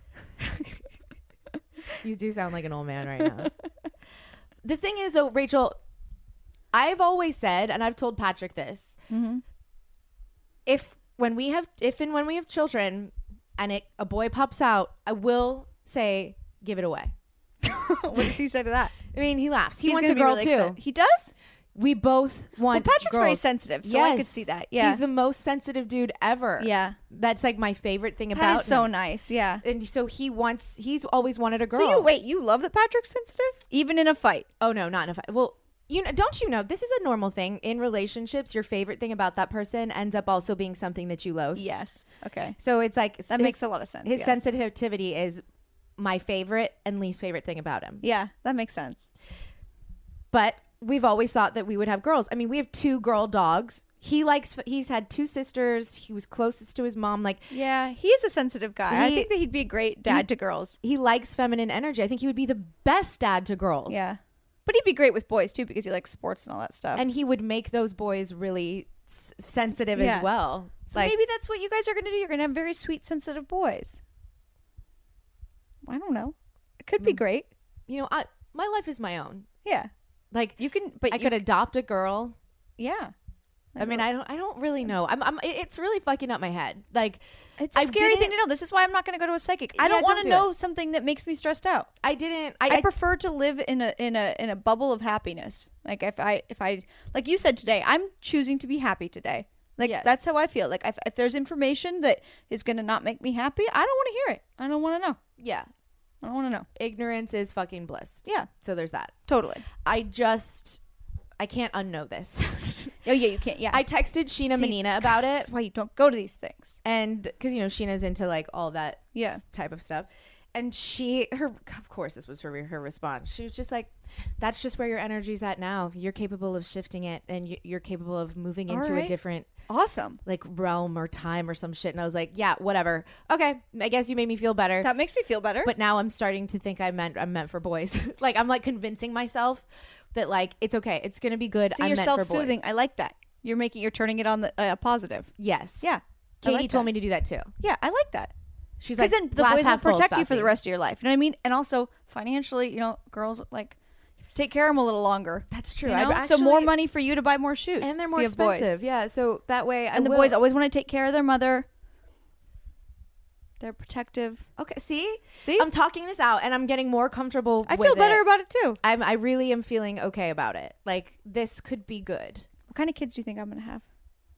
You do sound like an old man right now. The thing is, though, Rachel, I've always said, and I've told Patrick this: if and when we have children, and a boy pops out, I will say, give it away. What does he say to that? I mean, he laughs. He He's wants gonna a be girl really too. excited. He does? We both want. Well, Patrick's very girls. sensitive, so I could see that. Yeah. he's the most sensitive dude ever. Yeah. That's like my favorite thing That about is so him. nice. Yeah. And so he's always wanted a girl. So you love that Patrick's sensitive? Even in a fight? Oh no, not in a fight. Well, don't you know this is a normal thing in relationships? Your favorite thing about that person ends up also being something that you loathe. Yes. Okay. So it's like That makes a lot of sense, His yes. sensitivity is my favorite and least favorite thing about him. Yeah, that makes sense. But we've always thought that we would have girls. I mean, we have 2 girl dogs. He's had 2 sisters. He was closest to his mom. Like, Yeah, he is a sensitive guy. I He- think that he'd be a great dad to girls. he likes feminine energy. I think he would be the best dad to girls. Yeah. But he'd be great with boys too because he likes sports and all that stuff. And he would make those boys really sensitive Yeah. as well. so maybe that's what you guys are going to do. You're going to have very sweet, sensitive boys. I don't know. It could be great. my life is my own. Yeah. Like, You can, but I could adopt a girl. yeah. I mean, I don't really know. It's really fucking up my head. Like, It's a scary thing to know. This is why I'm not going to go to a psychic. I don't want to know something that makes me stressed out. I prefer to live in a bubble of happiness. Like if I like you said today, I'm choosing to be happy today. Like that's how I feel. Like if there's information that is going to not make me happy, I don't want to hear it. I don't want to know. Yeah. I don't want to know. Ignorance is fucking bliss. Yeah. So there's that. Totally. I can't unknow this. Oh yeah, you can't. Yeah. I texted Sheena Menina about it. That's why you don't go to these things. And because, Sheena's into like all that type of stuff. And of course, this was her response. She was just like, that's just where your energy's at now. You're capable of shifting it and you're capable of moving into a different like realm or time or some shit. And I was like, yeah, whatever. Okay. I guess you made me feel better. That makes me feel better. But now I'm starting to think I'm meant for boys. Like, I'm like convincing myself that like, it's okay. It's going to be good. See, you're self-soothing. I like that. You're turning it on the positive. Yes. Yeah. Katie told me to do that too. Yeah. I like that. She's like, then the boys will protect you for the rest of your life. You know what I mean? And also financially, girls like you have to take care of them a little longer. That's true. So more money for you to buy more shoes. And they're more expensive. Yeah. So that way, the boys always want to take care of their mother. They're protective. Okay. See, I'm talking this out and I'm getting more comfortable. I feel better about it too. I really am feeling okay about it. Like, this could be good. What kind of kids do you think I'm going to have?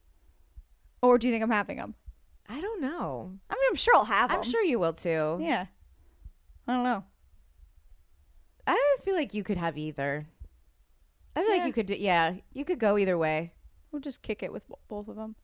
Or do you think I'm having them? I don't know. I mean, I'm sure I'll have them. I'm sure you will too. Yeah. I don't know. I feel like you could have either. I feel like you could. Yeah, you could go either way. We'll just kick it with both of them.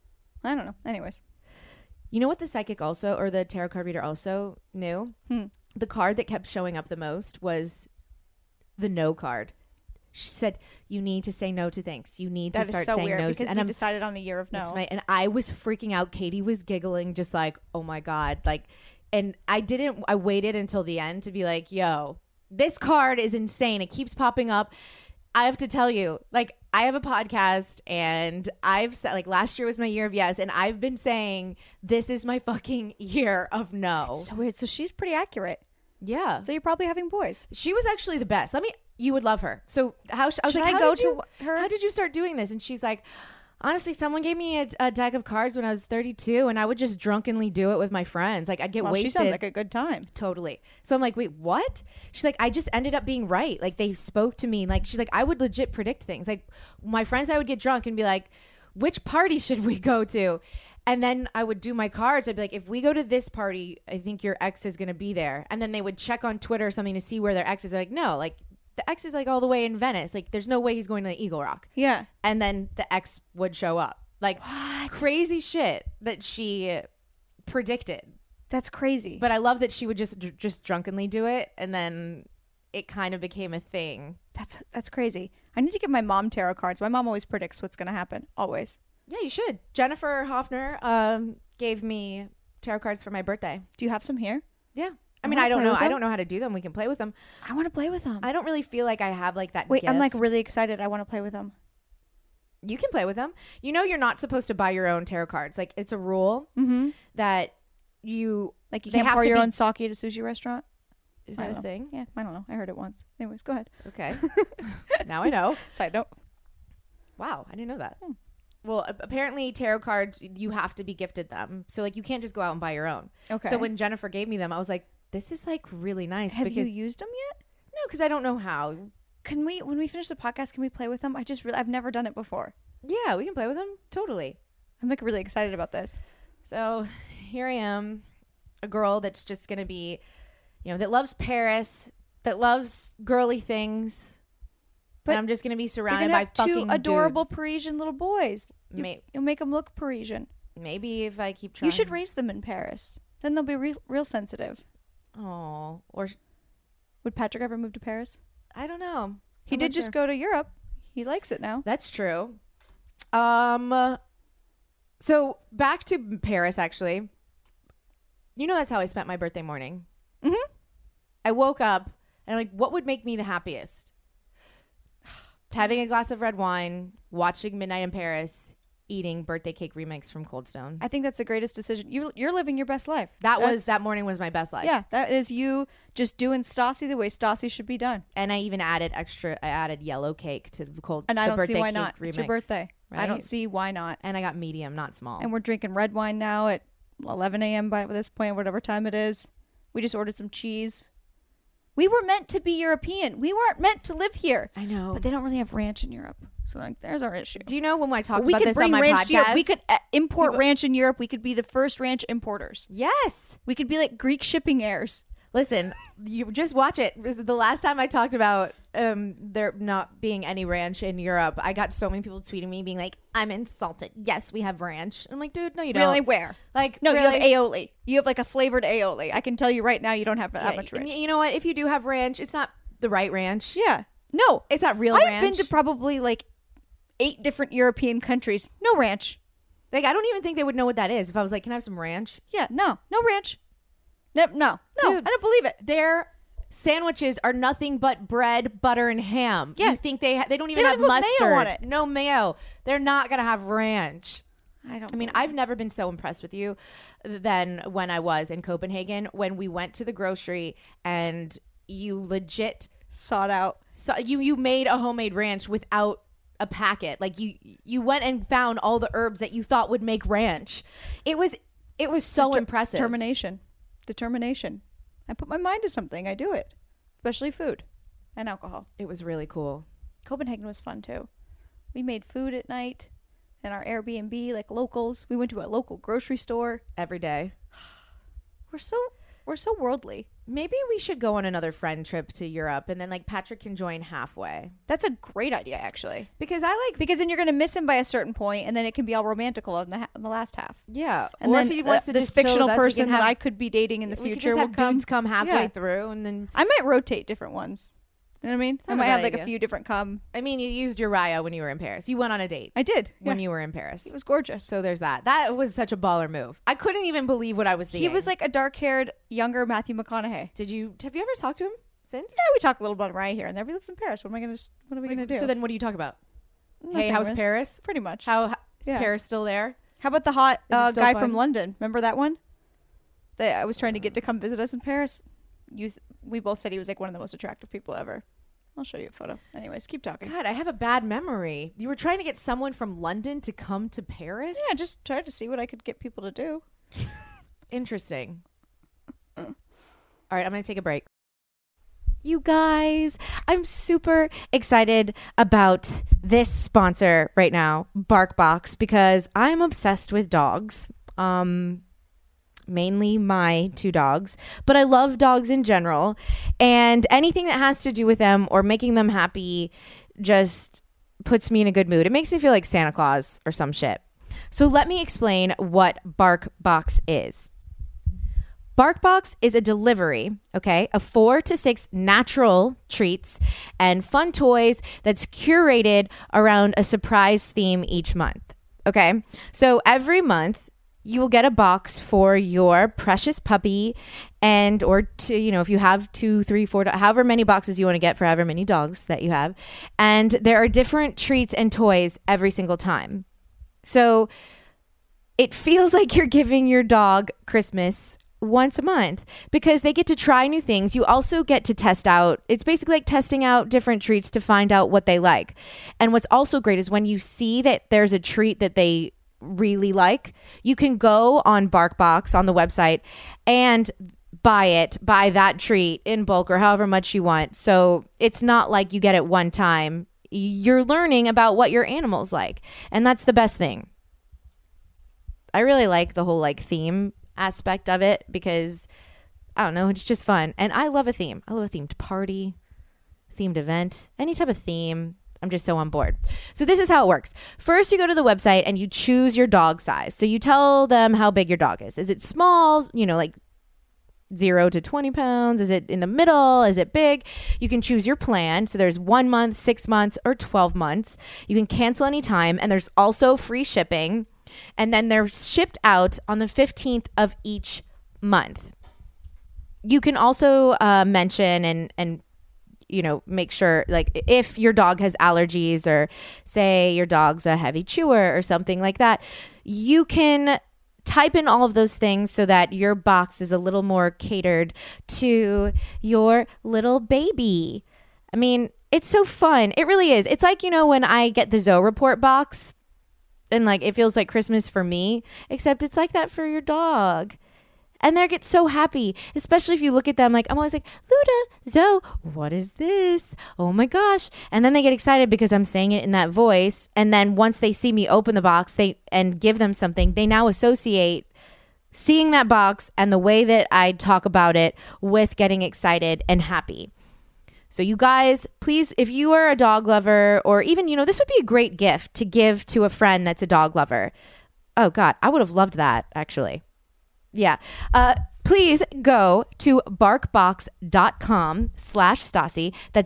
I don't know. Anyways. You know what the psychic also, or the tarot card reader also knew? The card that kept showing up the most was the no card. She said, you need to say no to things. You need to start saying no. Because we decided on the year of no. And I was freaking out. Katie was giggling, just like, oh my God. Like, and I waited until the end to be like, yo, this card is insane. It keeps popping up. I have to tell you, like, I have a podcast and I've said, like, last year was my year of yes. And I've been saying, this is my fucking year of no. It's so weird. So she's pretty accurate. Yeah. So you're probably having boys. She was actually the best. You would love her. So I was like, how did you start doing this? And she's like, honestly, someone gave me a deck of cards when I was 32 and I would just drunkenly do it with my friends. Like, I'd get wasted. She sounds like a good time. Totally. So I'm like, wait, what? She's like, I just ended up being right. Like, they spoke to me. Like, she's like, I would legit predict things. Like, my friends, I would get drunk and be like, which party should we go to? And then I would do my cards. I'd be like, if we go to this party, I think your ex is going to be there. And then they would check on Twitter or something to see where their ex is. They're like, no, like, the ex is like all the way in Venice. Like, there's no way he's going to Eagle Rock. Yeah. And then the ex would show up. Like, crazy shit that she predicted. That's crazy. But I love that she would just drunkenly do it. And then it kind of became a thing. That's crazy. I need to get my mom tarot cards. My mom always predicts what's going to happen. Always. Yeah, you should. Jennifer Hoffner gave me tarot cards for my birthday. Do you have some here? Yeah. I mean, I don't know. I don't know how to do them. We can play with them. I want to play with them. I don't really feel like I have like that. Wait, gift. I'm like really excited. I want to play with them. You can play with them. You're not supposed to buy your own tarot cards. Like, it's a rule that you like. You can't pour your own sake at a sushi restaurant. Is that a thing? Yeah, I don't know. I heard it once. Anyways, go ahead. Okay. Now I know. Side note. Wow, I didn't know that. Well, apparently tarot cards, you have to be gifted them. So, like, you can't just go out and buy your own. Okay. So when Jennifer gave me them, I was like, this is like really nice. Have you used them yet? No, because I don't know how. Can we, when we finish the podcast, can we play with them? I've never done it before. Yeah, we can play with them. Totally. I'm like really excited about this. So here I am, a girl that's just going to be, that loves Paris, that loves girly things. But I'm just going to be surrounded by fucking two adorable dudes. Parisian little boys. You'll make them look Parisian. Maybe if I keep trying. You should raise them in Paris. Then they'll be real sensitive. Oh, or would Patrick ever move to Paris? I don't know. He did just go to Europe. He likes it now. That's true. So back to Paris, actually. That's how I spent my birthday morning. Mm-hmm. I woke up and I'm like, what would make me the happiest? Having a glass of red wine, watching Midnight in Paris, eating birthday cake remix from Cold Stone. I think that's the greatest decision. You're living your best life. That morning was my best life. Yeah, that is you just doing Stassi the way Stassi should be done. And I even added yellow cake to the cold. And I don't see why not. Remix. It's your birthday. right? I don't see why not. And I got medium, not small. And we're drinking red wine now at 11 a.m. by this point, whatever time it is. We just ordered some cheese. We were meant to be European. We weren't meant to live here. I know. But they don't really have ranch in Europe. So like, there's our issue. Do you know when I talked We about could this bring on my ranch to Europe. podcast? We could import ranch in Europe. We could be the first ranch importers. Yes. We could be like Greek shipping heirs. Listen, you just watch it. This is the last time I talked about there not being any ranch in Europe. I got so many people tweeting me being like, I'm insulted. Yes, we have ranch. I'm like, dude, no, you don't. Really? Where? Like, No, really? you have aioli. You have like a flavored aioli. I can tell you right now you don't have that much And ranch. you know what? If you do have ranch, it's not the right ranch. Yeah. No. It's not real I've ranch. been to probably like 8 different European countries. No ranch. Like, I don't even think they would know what that is. If I was like, can I have some ranch? Yeah. No ranch. No. Dude. I don't believe it. Their sandwiches are nothing but bread, butter, and ham. Yeah. You think they don't even They have don't even put mustard. mayo on it. No mayo. They're not going to have ranch. I don't. I mean, believe I've never been so impressed with you than when I was in Copenhagen, when we went to the grocery and you legit sought out. so you made a homemade ranch without a packet. Like you went and found all the herbs that you thought would make ranch. It was so impressive. Determination. I put my mind to something. I do it, especially food and alcohol. It was really cool. Copenhagen was fun too. We made food at night in our Airbnb, like locals. We went to a local grocery store. Every day. We're so worldly. Maybe we should go on another friend trip to Europe, and then like Patrick can join halfway. That's a great idea, actually. Because Because then you're going to miss him by a certain point, and then it can be all romantical in the last half. yeah. And or then if he wants to this just chill fictional with us, we person can that have, I could be dating in the we could future just will have come. dudes come halfway Yeah. through, and then I might rotate different ones. You know what I mean? I not might a have bad like a idea. few different come. I mean, you used Uriah when you were in Paris. You went on a date I did when yeah. you were in Paris. He was gorgeous. So there's that. That was such a baller move. I couldn't even believe what I was seeing. He was like a dark-haired, younger Matthew McConaughey. have you ever talked to him since? Yeah, we talk a little about Mariah here and there. He lives in Paris. What are we gonna do? So then what do you talk about? Nothing Hey, how's really. Paris? Pretty much. How is Yeah. Paris still there? How about the hot Is it still guy fun? from London? Remember that one? That I was trying to get to come visit us in Paris. We both said he was like one of the most attractive people ever. I'll show you a photo. Anyways, keep talking. God, I have a bad memory. You were trying to get someone from London to come to Paris? Yeah, just tried to see what I could get people to do. Interesting. All right, I'm going to take a break. You guys, I'm super excited about this sponsor right now, BarkBox, because I'm obsessed with dogs. Mainly my 2 dogs, but I love dogs in general, and anything that has to do with them or making them happy just puts me in a good mood. It makes me feel like Santa Claus or some shit. So let me explain what BarkBox is. BarkBox is a delivery, okay, of 4 to 6 natural treats and fun toys that's curated around a surprise theme each month, okay? So every month, you will get a box for your precious puppy and or to, if you have 2, 3, 4, however many boxes you want to get for however many dogs that you have. And there are different treats and toys every single time. So it feels like you're giving your dog Christmas once a month because they get to try new things. You also get to test out. It's basically like testing out different treats to find out what they like. And what's also great is when you see that there's a treat that they really like, you can go on BarkBox on the website and buy that treat in bulk or however much you want. So it's not like you get it one time. You're learning about what your animals like, and that's the best thing. I really like the whole like theme aspect of it because I don't know, it's just fun. And I love a theme. I love a themed party, themed event, any type of theme. I'm just so on board. So this is how it works. First, you go to the website and you choose your dog size. So you tell them how big your dog is. Is it small, like 0 to 20 pounds? Is it in the middle? Is it big? You can choose your plan. So there's 1 month, 6 months, or 12 months. You can cancel anytime. And there's also free shipping. And then they're shipped out on the 15th of each month. You can also mention and make sure, like, if your dog has allergies or say your dog's a heavy chewer or something like that, you can type in all of those things so that your box is a little more catered to your little baby. I mean, it's so fun. It really is. It's like, when I get the Zoe Report box, and like it feels like Christmas for me, except it's like that for your dog. And they get so happy, especially if you look at them like, I'm always like, Luda, Zoe, what is this? Oh my gosh. And then they get excited because I'm saying it in that voice. And then once they see me open the box and give them something, they now associate seeing that box and the way that I talk about it with getting excited and happy. So you guys, please, if you are a dog lover, or even, this would be a great gift to give to a friend that's a dog lover. Oh God, I would have loved that actually. Yeah. Please go to barkbox.com/Stassi. That's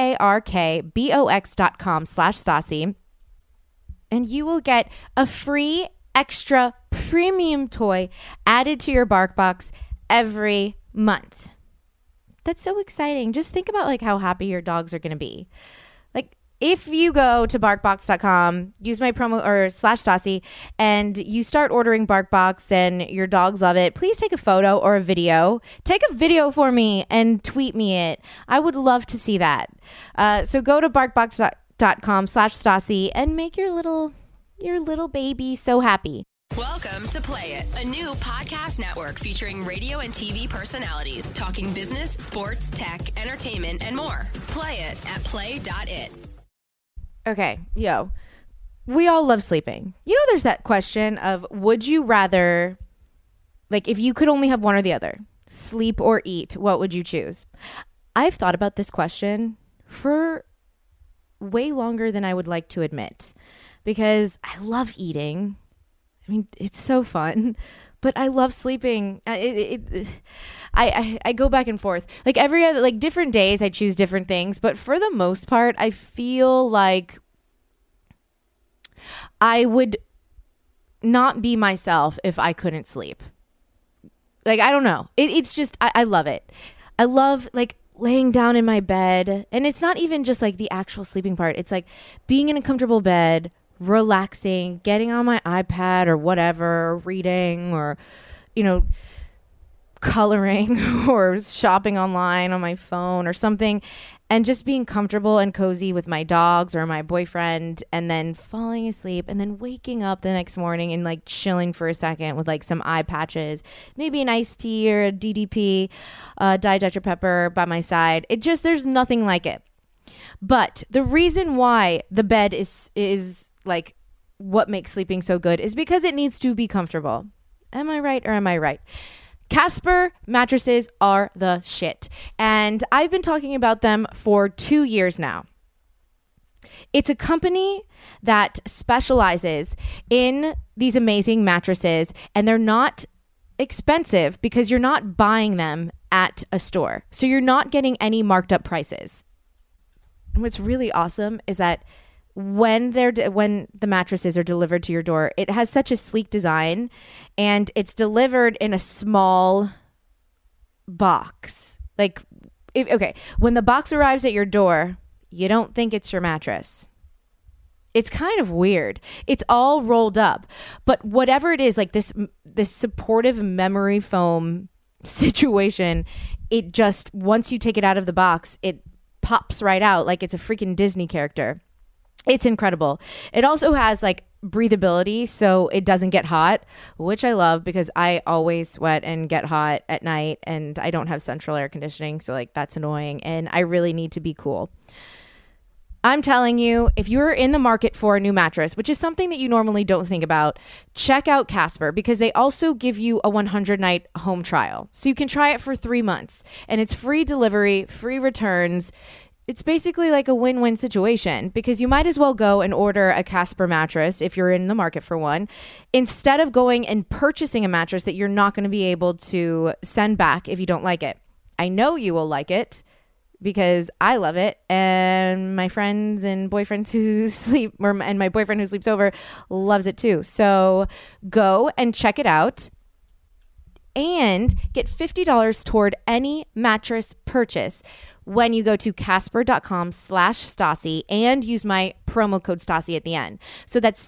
BARKBOX.com/Stassi. And you will get a free extra premium toy added to your BarkBox every month. That's so exciting. Just think about like how happy your dogs are going to be. Like if you go to barkbox.com, use my promo or /Stassi, and you start ordering BarkBox and your dogs love it, please take a photo or a video. Take a video for me and tweet me it. I would love to see that. So go to barkbox.com/Stassi and make your little baby so happy. Welcome to Play It, a new podcast network featuring radio and TV personalities talking business, sports, tech, entertainment, and more. Play it at play.it. Okay, we all love sleeping. There's that question of, would you rather, like, if you could only have one or the other, sleep or eat, what would you choose? I've thought about this question for way longer than I would like to admit, because I love eating. I mean, it's so fun, but I love sleeping. I go back and forth. Like every other, like different days, I choose different things. But for the most part, I feel like I would not be myself if I couldn't sleep. Like, I don't know. It's just, I love it. I love like laying down in my bed. And it's not even just like the actual sleeping part. It's like being in a comfortable bed, relaxing, getting on my iPad or whatever, reading or, coloring or shopping online on my phone or something, and just being comfortable and cozy with my dogs or my boyfriend, and then falling asleep and then waking up the next morning and like chilling for a second with like some eye patches, maybe an iced tea or a DDP, Diet Dr. Pepper by my side. There's nothing like it. But the reason why the bed is like what makes sleeping so good is because it needs to be comfortable. Am I right or am I right? Casper mattresses are the shit. And I've been talking about them for 2 years now. It's a company that specializes in these amazing mattresses, and they're not expensive because you're not buying them at a store. So you're not getting any marked up prices. And what's really awesome is that when the mattresses are delivered to your door, it has such a sleek design, and it's delivered in a small box. Like, when the box arrives at your door, you don't think it's your mattress. It's kind of weird. It's all rolled up, but whatever it is, like this supportive memory foam situation, it just, once you take it out of the box, it pops right out like it's a freaking Disney character. It's incredible. It also has like breathability, so it doesn't get hot, which I love because I always sweat and get hot at night, and I don't have central air conditioning, so like that's annoying, and I really need to be cool. I'm telling you, if you're in the market for a new mattress, which is something that you normally don't think about, check out Casper, because they also give you a 100-night home trial. So you can try it for 3 months, and it's free delivery, free returns. It's basically like a win-win situation, because you might as well go and order a Casper mattress if you're in the market for one, instead of going and purchasing a mattress that you're not going to be able to send back if you don't like it. I know you will like it because I love it, and my friends and boyfriends who sleep, and my boyfriend who sleeps over loves it too. So go and check it out and get $50 toward any mattress purchase when you go to casper.com/Stassi and use my promo code Stassi at the end. So that's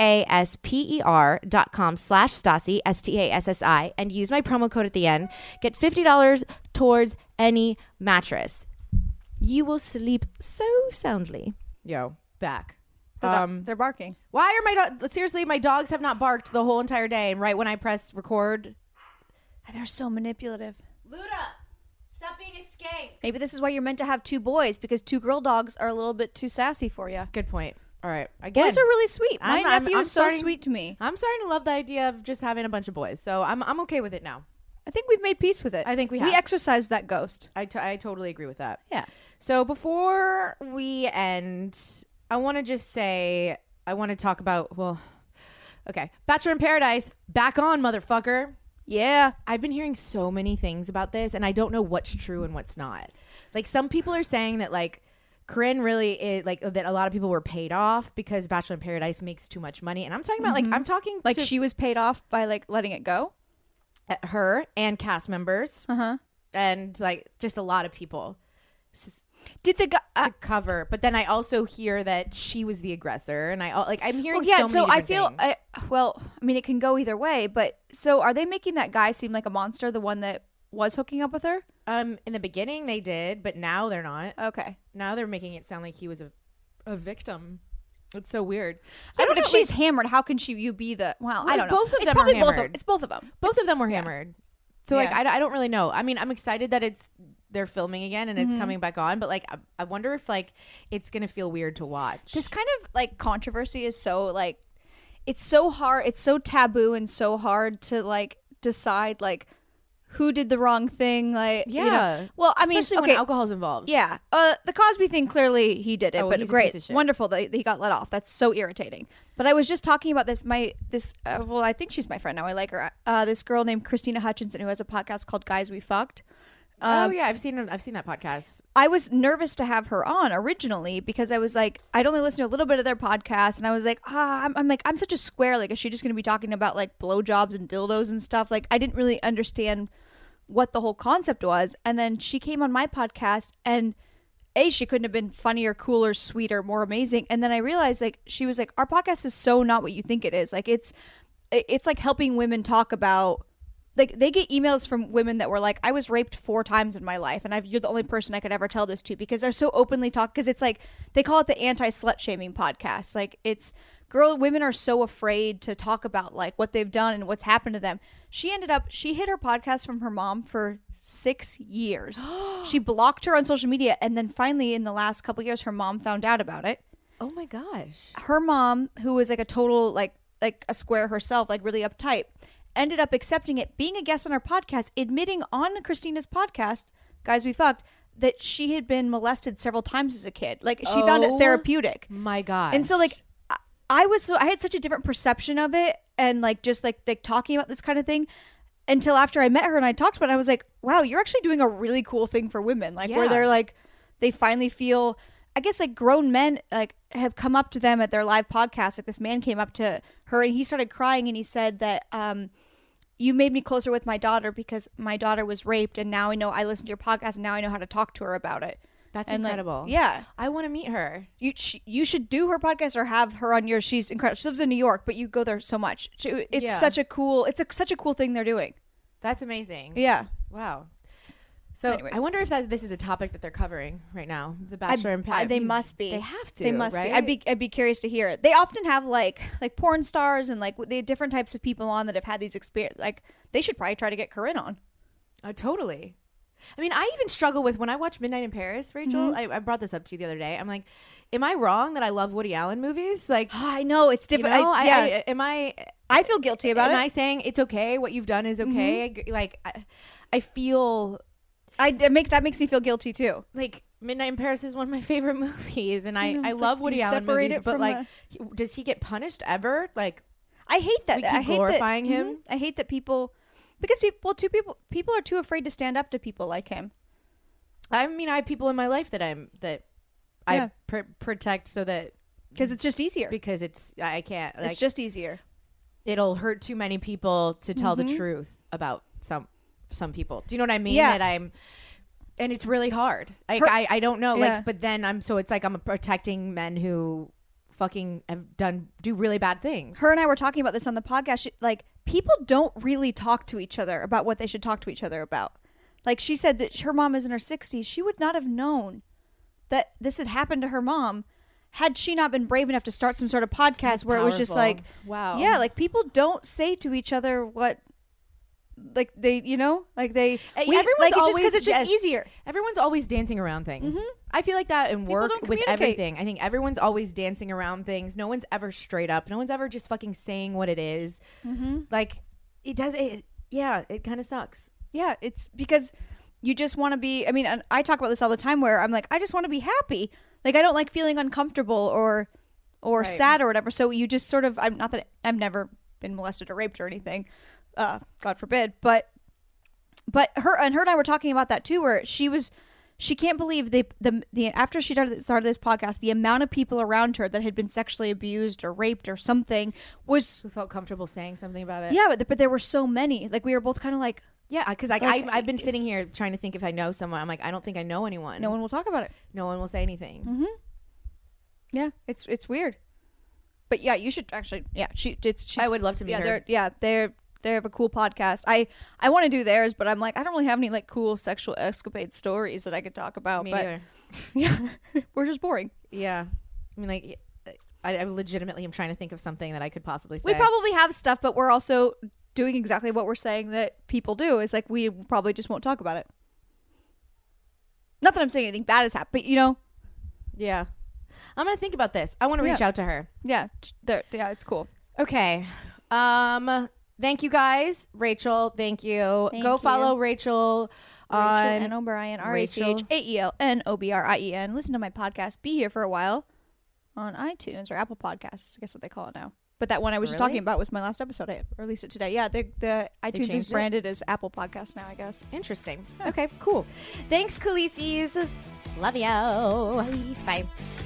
CASPER.com/Stassi, STASSI, and use my promo code at the end. Get $50 towards any mattress. You will sleep so soundly. Back They're barking. Why are my seriously? My dogs have not barked the whole entire day, and right when I press record, They're so manipulative. Luda, stop being a skank. Maybe this is why you're meant to have 2 boys, because 2 girl dogs are a little bit too sassy for you. Good point. All right, again, Boys are really sweet. My nephew I'm is so starting- sweet to me. I'm starting to love the idea of just having a bunch of boys, so I'm okay with it now. I think we've made peace with it. I think we We have. exercised that ghost. I totally agree with that. Yeah. So before we end, I want to just say I want to talk about okay, Bachelor in Paradise back on, motherfucker. Yeah. I've been hearing so many things about this, and I don't know what's true and what's not. Like, some people are saying that, like, Corinne really is, like, that a lot of people were paid off because Bachelor in Paradise makes too much money. And I'm talking about, like, I'm talking Like to she was paid off by like letting it go. her and cast members Uh-huh. and, like, just a lot of people Did the guy to cover. But then I also hear that she was the aggressor, and I'm hearing Well, yeah, so many so I different feel things. I mean it can go either way, but so are they making that guy seem like a monster, the one that was hooking up with her? In the beginning they did, but now they're not. Okay. Now they're making it sound like he was a victim. It's so weird. Yeah, I don't but if know, she's hammered, how can you be the I Like, don't know. both of It's them are probably hammered. It's both of them. both of them were hammered. So like Yeah. I don't really know. I mean, I'm excited that they're filming again and it's coming back on, but like I wonder if like it's gonna feel weird to watch. This kind of like controversy is so like it's so hard, it's so taboo and so hard to like decide like who did the wrong thing, like you know. Yeah. Well, I mean, especially okay, when alcohol's involved. yeah. The Cosby thing, clearly he did it, Oh, well, but he's a great, piece of shit. wonderful that he got let off. That's so irritating. But I was just talking about this. Well, I think she's my friend now. I like her. This girl named Christina Hutchinson who has a podcast called Guys We Fucked. Oh yeah, I've seen that podcast. I was nervous to have her on originally because I was like, I'd only listened to a little bit of their podcast, and I was like, I'm such a square. Like, is she just going to be talking about like blowjobs and dildos and stuff? Like, I didn't really understand what the whole concept was. And then she came on my podcast, and she couldn't have been funnier, cooler, sweeter, more amazing. And then I realized like she was like, our podcast is so not what you think it is. Like it's like helping women talk about. Like they get emails from women that were like, I was raped 4 times in my life, and you're the only person I could ever tell this to, because they're so openly talk. Because it's like they call it the anti-slut shaming podcast. Like it's women are so afraid to talk about like what they've done and what's happened to them. She hid her podcast from her mom for 6 years. She blocked her on social media, and then finally in the last couple years, her mom found out about it. Oh my gosh. Her mom, who was like a total like a square herself, like really uptight, ended up accepting it, being a guest on our podcast, admitting on Christina's podcast, Guys We Fucked, that she had been molested several times as a kid. Like she found it therapeutic. My God. And so like I had such a different perception of it, and like just like talking about this kind of thing until after I met her and I talked about it. I was like, wow, you're actually doing a really cool thing for women. Like where Yeah. they're like, they finally feel, I guess like grown men like have come up to them at their live podcast. Like this man came up to her and he started crying, and he said that you made me closer with my daughter because my daughter was raped, and now I listen to your podcast, and now I know how to talk to her about it. That's And, like, incredible. yeah. I want to meet her. You should do her podcast or have her on yours. She's incredible. She lives in New York, but you go there so much. It's Yeah. such a cool thing they're doing. That's amazing. Yeah. Wow. So Anyways. I wonder if this is a topic that they're covering right now. The Bachelor and They Paradise. must be. They have to. They must right? be. I'd be curious to hear it. They often have like porn stars and like the different types of people on that have had these experiences. Like they should probably try to get Corinne on. Totally. I mean, I even struggle with when I watch Midnight in Paris, Rachel. Mm-hmm. I brought this up to you the other day. I'm like, am I wrong that I love Woody Allen movies? Like, I know it's you different. know, I feel guilty about am it. I saying it's okay? What you've done is okay? Like, I feel that makes me feel guilty too. like Midnight in Paris is one of my favorite movies, and I it's love like, Woody do you Allen separate movies, it but from like, does he get punished ever? Like, I hate that. We keep I hate glorifying that, him? Mhm. I hate that people are too afraid to stand up to people like him. I mean, I have people in my life that Yeah. I protect so that Because it's just easier. because I can't. Like, It's just easier. it'll hurt too many people to tell Mm-hmm. the truth about some people. Do you know what I mean? Yeah. And it's really hard. Like I don't know. Yeah. Like, but then I'm protecting men who fucking have do really bad things. Her and I were talking about this on the podcast. Like, people don't really talk to each other about what they should talk to each other about. Like, she said that her mom is in her 60s. She would not have known that this had happened to her mom had she not been brave enough to start some sort of podcast where it was just like, wow. yeah, like people don't say to each other what, like they, you know, like they, Everyone's like always, because it's just easier. Everyone's always dancing around things. I feel like that in work don't with communicate. everything. I think everyone's always dancing around things. No one's ever straight up. No one's ever just fucking saying what it is. Like it does. It kind of sucks. Yeah, it's because you just want to be. I mean, and I talk about this all the time where I'm like, I just want to be happy. Like I don't like feeling uncomfortable or Right. sad or whatever. So you just sort of. I'm not that I've never been molested or raped or anything. God forbid. But her and I were talking about that too, where she can't believe the after she started this podcast, the amount of people around her that had been sexually abused or raped or something was. Who felt comfortable saying something about it? Yeah, but there were so many. Like we were both kind of like. Yeah, because I've been sitting here trying to think if I know someone. I'm like, I don't think I know anyone. No one will talk about it. No one will say anything. Yeah, it's weird. But yeah, you should actually. Yeah, she's. I would love to meet her. They have a cool podcast. I want to do theirs, but I'm like, I don't really have any like cool sexual escapade stories that I could talk about. Me but neither. yeah, we're just boring. Yeah, I mean, like, I legitimately am trying to think of something that I could possibly say. We probably have stuff, but we're also doing exactly what we're saying that people do. Is like we probably just won't talk about it. Not that I'm saying anything bad has happened, but you know. Yeah, I'm gonna think about this. I want to reach out to her. Yeah, it's cool. Okay. Thank you guys, Rachel. Thank you. Thank Go you. follow Rachel on Rachel N. O'Brien, RachelAelNOBRIEN. Listen to my podcast, Be Here for a While, on iTunes or Apple Podcasts. I guess what they call it now. But that one I was just talking about was my last episode. I released it today. Yeah, the iTunes is changed it? branded as Apple Podcasts now, I guess. Interesting. Okay, cool. Thanks, Khaleesi's. Love you. Bye.